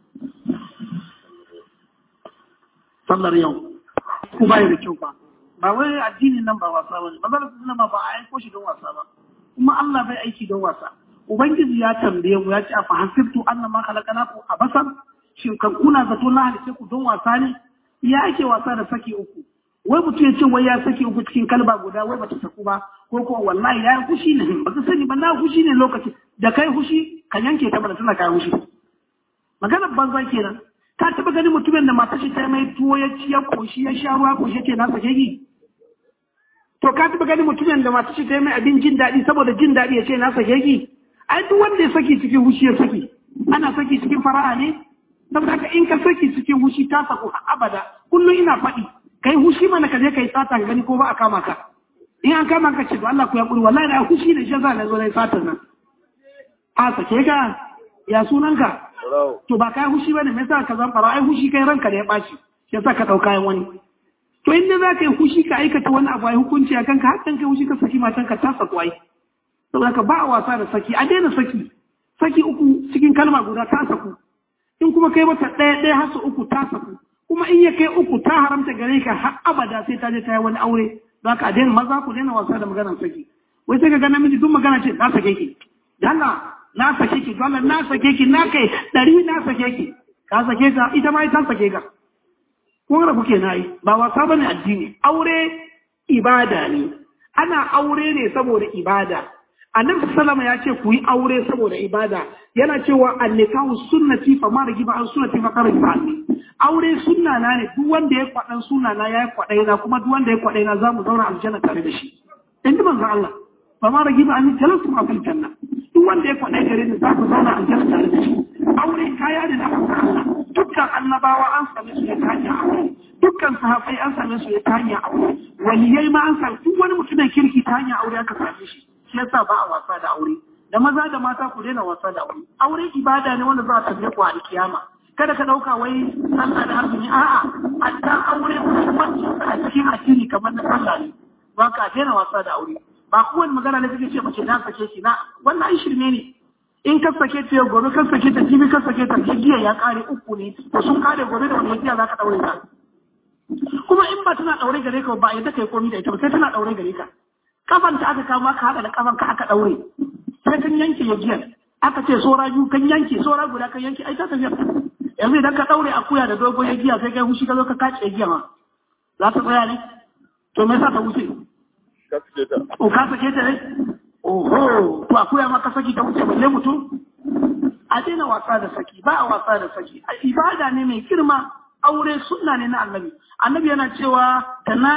Sallar yau. Ku bai da kyau ba. Ba wai addinin nan ba wasa ba ne. Ba za su ba a aiko shi don wasa ba. Kuma Allah bai aiki don wasa. Ubangiji ya tambaye mu ya ce afa hasibtu annama khalaqnakum abasan shin kan kuna zato na halice ku don wasa ne? Ya ake wasa da saki 3. Wai mutum ya ce wai ya saki 3 cikin kalba guda wai bata saku ba ko wallahi ya fushi ne ba ka sani ba na fushi ne lokaci da kai fushi ka yanke ta bada tana kai fushi magana banza kenan ka taba ganin mutumin da matar shi ta mai tuwo ya ci ya koshi ya sha ruwa koshi ce na sake ki to ka taba ganin mutumin da matar shi ta mai abin jin daɗi saboda jin daɗi ya ce na sake ki ai duk wanda ya saki cikin hushi ya saki ana saki cikin fara'a ne saboda haka in ka saki cikin hushi ta saku abada kullum ina faɗi kai hushi mana ka je kai sata gani ko ba a kama ka in an kama ka ce to Allah ku ya kuri wallahi da hushi da shi za na zo na satan nan a sake ka ya sunanka to ba kai hushi bane me yasa ka zan fara ai hushi kai ranka da ya baci shi yasa ka dauka yan wani to inda za ka yi hushi ka aikata wani abu ai hukunci akan ka hakan kai hushi ka saki matan ka ta saku ai saboda ka ba a wasa da saki a daina saki uku cikin kalma guda ta saku in kuma kai mata ɗaya har su uku ta saku kuma in ya kai uku ta haramta gare ka har abada sai ta je ta yi wani aure za ka daina maza ku daina wasa da maganar saki wai sai ka ga namiji duk magana ce na sake ki dalla na sake ki dalla na sake ki na kai 100 na sake ki ka sake ka ita ma ta sake ka ko da kuke nayi ba wasa bane addini aure ibada ne ana aure ne saboda ibada annabi sallama ya ce ku yi aure saboda ibada yana cewa annikahu sunnati fa ma ragiba an sunnati fa qara ibadi aure sunna na ne duk wanda ya kwadan sunna na ya kwadai na kuma duk wanda ya kwadai na zamu zauna aljanna tare da shi inda manzo Allah fa ma ragiba an jalastu ma fil janna duk wanda ya kwadai gare ni zamu zauna aljanna tare da shi aure kaya ne na Allah dukkan annabawa an same su ta hanyar aure dukkan sahabbai an same su ta hanyar aure waliyai ma an same duk wani mutum da kirki ta hanyar aure aka same shi shi yasa ba a wasa da aure da maza da mata ku daina wasa da aure aure ibada ne wanda za a tafi ku a kiyama kada ka dauka wai sallah da azumi a'a hatta aure muhimmanci a cikin addini kamar na sallah ne ba ka daina wasa da aure ba kowane magana ne kake ce mace na sake ki na wannan ai shirme ne in ka sake ta yau gobe ka sake ta jibi ka sake ta giya ya kare uku ne to sun kare gobe da wani giya za ka daure ta kuma in ba tana daure gare ka ba yadda kai komai da ita ba sai tana daure gare ka kafanta aka kama ka haɗa da kafanka aka ɗaure sai kan yanke ya giyar aka ce sora biyu kan yanke sora guda kan yanke ai ta tafiya yanzu idan ka ɗaure akuya da dogon ya giya sai kai hushi ka zo ka kace giya ma za ta tsaya ne to me yasa ta wuce ka sake ta ne oho to akuya ma ka saki ta wuce balle mutum a daina wasa da saki ba a wasa da saki ibada ne mai girma aure sunna ne na annabi yana cewa da na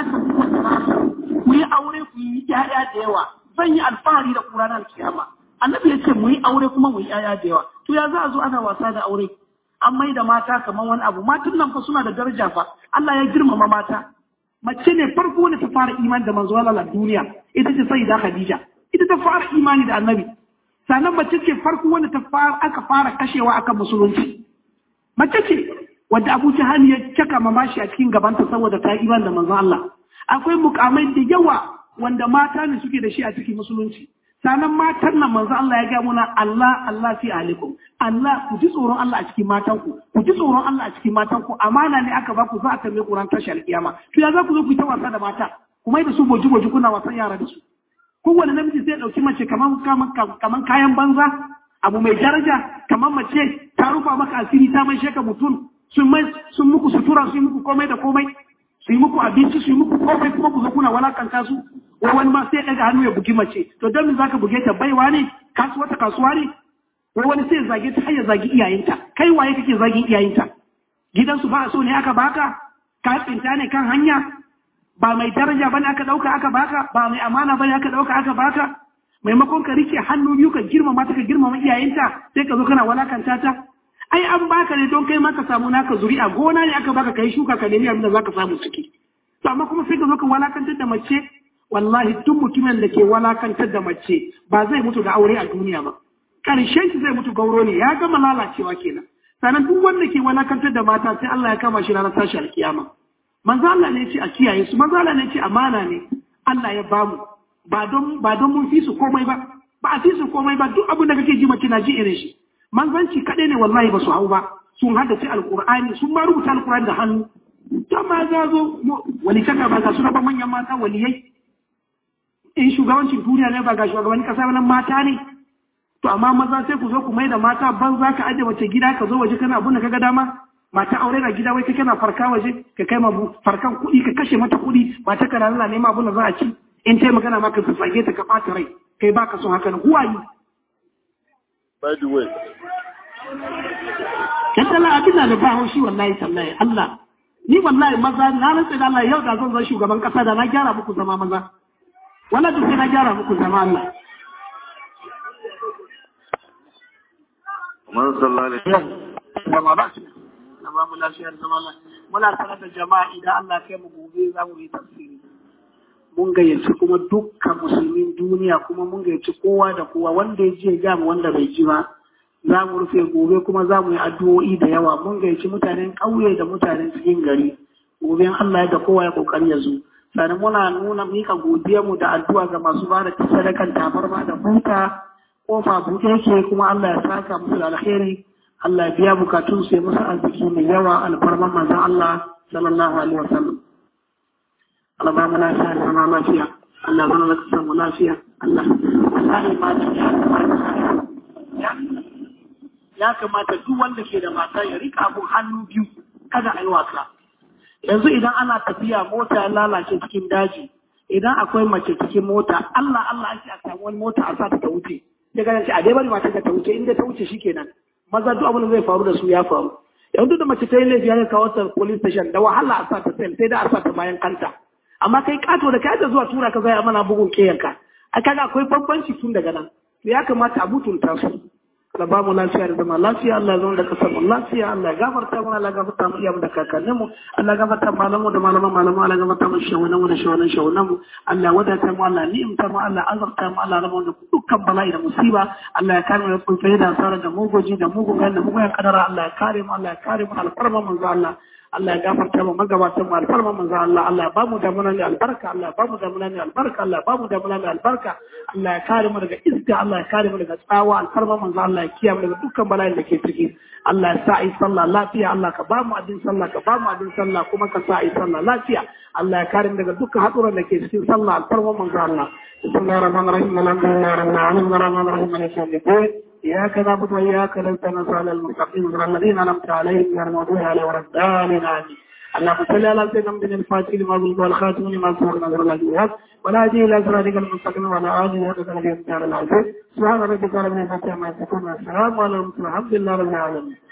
ku yi aure ku yi ƴaƴa da yawa zan yi alfahari da ku ranar kiyama annabi ya ce mu yi aure kuma mu yi ƴaƴa da yawa to ya za a zo ana wasa da aure an mai da mata kamar wani abu matan nan fa suna da daraja fa Allah ya girmama mata mace ne farko da ta fara imani da manzo Allah duniya ita ce sayyida Khadija ita ta fara imani da annabi sannan mace ce farko wanda aka fara kashewa akan musulunci mace ce wadda Abu Jahal ya caka mamashi a cikin gabanta saboda ta imani da manzo Allah akwai mukamai da yawa wanda mata ne suke da shi a cikin musulunci sanan matan nan manzo Allah ya ga muna Allah fi alaikum Allah ku ji tsoron Allah a cikin matanku ku ji tsoron Allah a cikin matanku amana ne aka ba ku za a tambaye ku ran tashi alkiyama to ya za ku zo ku yi ta wasa da mata kuma da su boji kuna wasan yara da su kowane namiji sai dauki mace kaman kayan banza abu mai daraja kaman mace ta rufa maka asiri ta mai sheka mutum sun muku sutura sun muku komai da komai su yi muku abinci su yi muku komai kuma ku zo kuna walakanta su wani ma sai daga hannu ya bugi mace to don min zaka buge ta baiwa ne kasuwa ne wani sai zage ta har ya zagi iyayenta kai waye kake zagin iyayenta gidansu ba so ne aka baka ka tsinta ne kan hanya ba mai daraja bane aka dauka aka baka ba mai amana bane aka dauka aka baka maimakon ka rike hannu biyu ka girmama ta ka girmama iyayenta sai ka zo kana walakanta ta ai an baka ne don kai ma ka samu naka zuri'a gona ne aka baka kai shuka ka nemi abin da zaka samu ciki to amma kuma sai ka zo ka walakantar da mace wallahi duk mutumin da ke walakantar da mace ba zai mutu da aure a duniya ba karshen shi zai mutu gauro ne ya gama lalacewa kenan sannan duk wanda ke walakantar da mata sai Allah ya kama shi ranar tashi alkiyama manzo Allah ne ce a kiyaye su manzo Allah ne ce amana ne Allah ya bamu ba don mun fi su komai ba a fi su komai ba duk abin da kake ji mace na ji irin shi manzanci kaɗai ne wallahi ba su hau ba sun haddace alkur'ani sun ma rubuta alkur'ani da hannu to ma za zo wani kaka ba ga su ba manyan mata waliyai in shugabancin duniya ne ba ga shugabannin kasa nan mata ne to amma maza sai ku zo ku mai da mata banza ka aje wace gida ka zo waje kana abun da kaga dama mata aure na gida wai kai kana farka waje ka kai ma farkan kuɗi ka kashe mata kuɗi mata ka lalala ne ma abun da za a ci in tai magana ma ka sage ta ka ɓata rai kai baka son haka ne huwayi by the way Kattala abin da ba haushi wallahi tallahi Allah. Ni wallahi maza na rantsa da Allah yau da zan zama shugaban kasa da na gyara muku zama maza. Wallahi duk sai na gyara muku zama Allah. Man sallallahu alaihi wasallam. Zama ba shi. Na ba mu lafiyar zama Allah. Muna sanar da jama'a idan Allah kai mu gobe za mu yi tafsiri. Mun gayyaci kuma dukkan musulmin duniya kuma mun gayyaci kowa da kowa wanda ya ji ya gama wanda bai ji ba. Za mu rufe gobe kuma za mu yi addu'o'i da yawa mun gayyaci mutanen ƙauye da mutanen cikin gari. Gobe Allah ya da kowa ya kokari ya zo. Sannan muna nuna mika godiyarmu da addu'a ga masu ba da sadakan tabarma da buta kofa buɗe yake kuma Allah ya saka musu da alheri. Allah ya biya bukatun su ya musu arziki mai yawa alfarman manzon Allah sallallahu alaihi wasallam. Allah ba mu lafiya da zama lafiya. Allah zama da kasar mu lafiya. Allah wallahi ma da ya kamata duk wanda ke da mata ya rika abun hannu biyu kada a yi wasa. Yanzu idan ana tafiya mota ya lalace cikin daji idan akwai mace cikin mota Allah ake a samu wani mota a sa ta wuce. Sai ga ce a dai bari mata ta wuce inda ta wuce shikenan. Maza duk abin da zai faru da su ya faru. Yanzu da mace ta yi laifi ya kawo ta police station da wahala a sa ta sai da a sa ta bayan kanta. Amma kai kato da kai da zuwa tura ka zai mana bugun keyanka a kaga akwai bambanci tun daga nan to ya kamata a mutunta su Allah ba mu lafiya da zama lafiya Allah zama da kasar mu lafiya Allah ya gafarta mu Allah ya gafarta mu iyamu da kakannin mu Allah ya gafarta malamu da malaman Allah ya gafarta mu shawanan mu da shawanan mu Allah ya wadata mu Allah ni'imta mu Allah azarta mu Allah rabu da dukkan bala'i da musiba Allah ya kare mu da kunfaye da asara da mugoji da mugun da mugun kadara Allah ya kare mu alfarma manzo Allah Allah ya gafarta mu magabatan mu alfarma manzo Allah Allah ba mu da munan albarka Allah ba mu da munan albarka Allah ba mu da munan albarka Allah ya kare mu daga iska Allah ya kare mu daga tsawa alfarma manzo Allah ya kiyaye mu daga dukkan bala'in da ke ciki Allah ya sa ai sallah lafiya Allah ka ba mu adin sallah ka ba mu adin sallah kuma ka sa ai sallah lafiya Allah ya kare mu daga dukkan haduran da ke cikin sallah alfarma manzo Allah bismillahir rahmanir rahim alhamdulillahi rabbil alamin arrahmanir rahim maliki yawmiddin إياك نعبد وإياك نستعين صراط المستقيم صراط الذين أنعمت عليهم غير المغضوب عليهم ولا الضالين آمين اللهم صل على سيدنا محمد الفاتح لما أغلق والخاتم لما سبق نصر الله ولا هادي إلى صراطك المستقيم وعلى آله وصحبه وسلم سبحان ربك رب العزة عما يصفون والسلام على المرسلين والحمد لله رب العالمين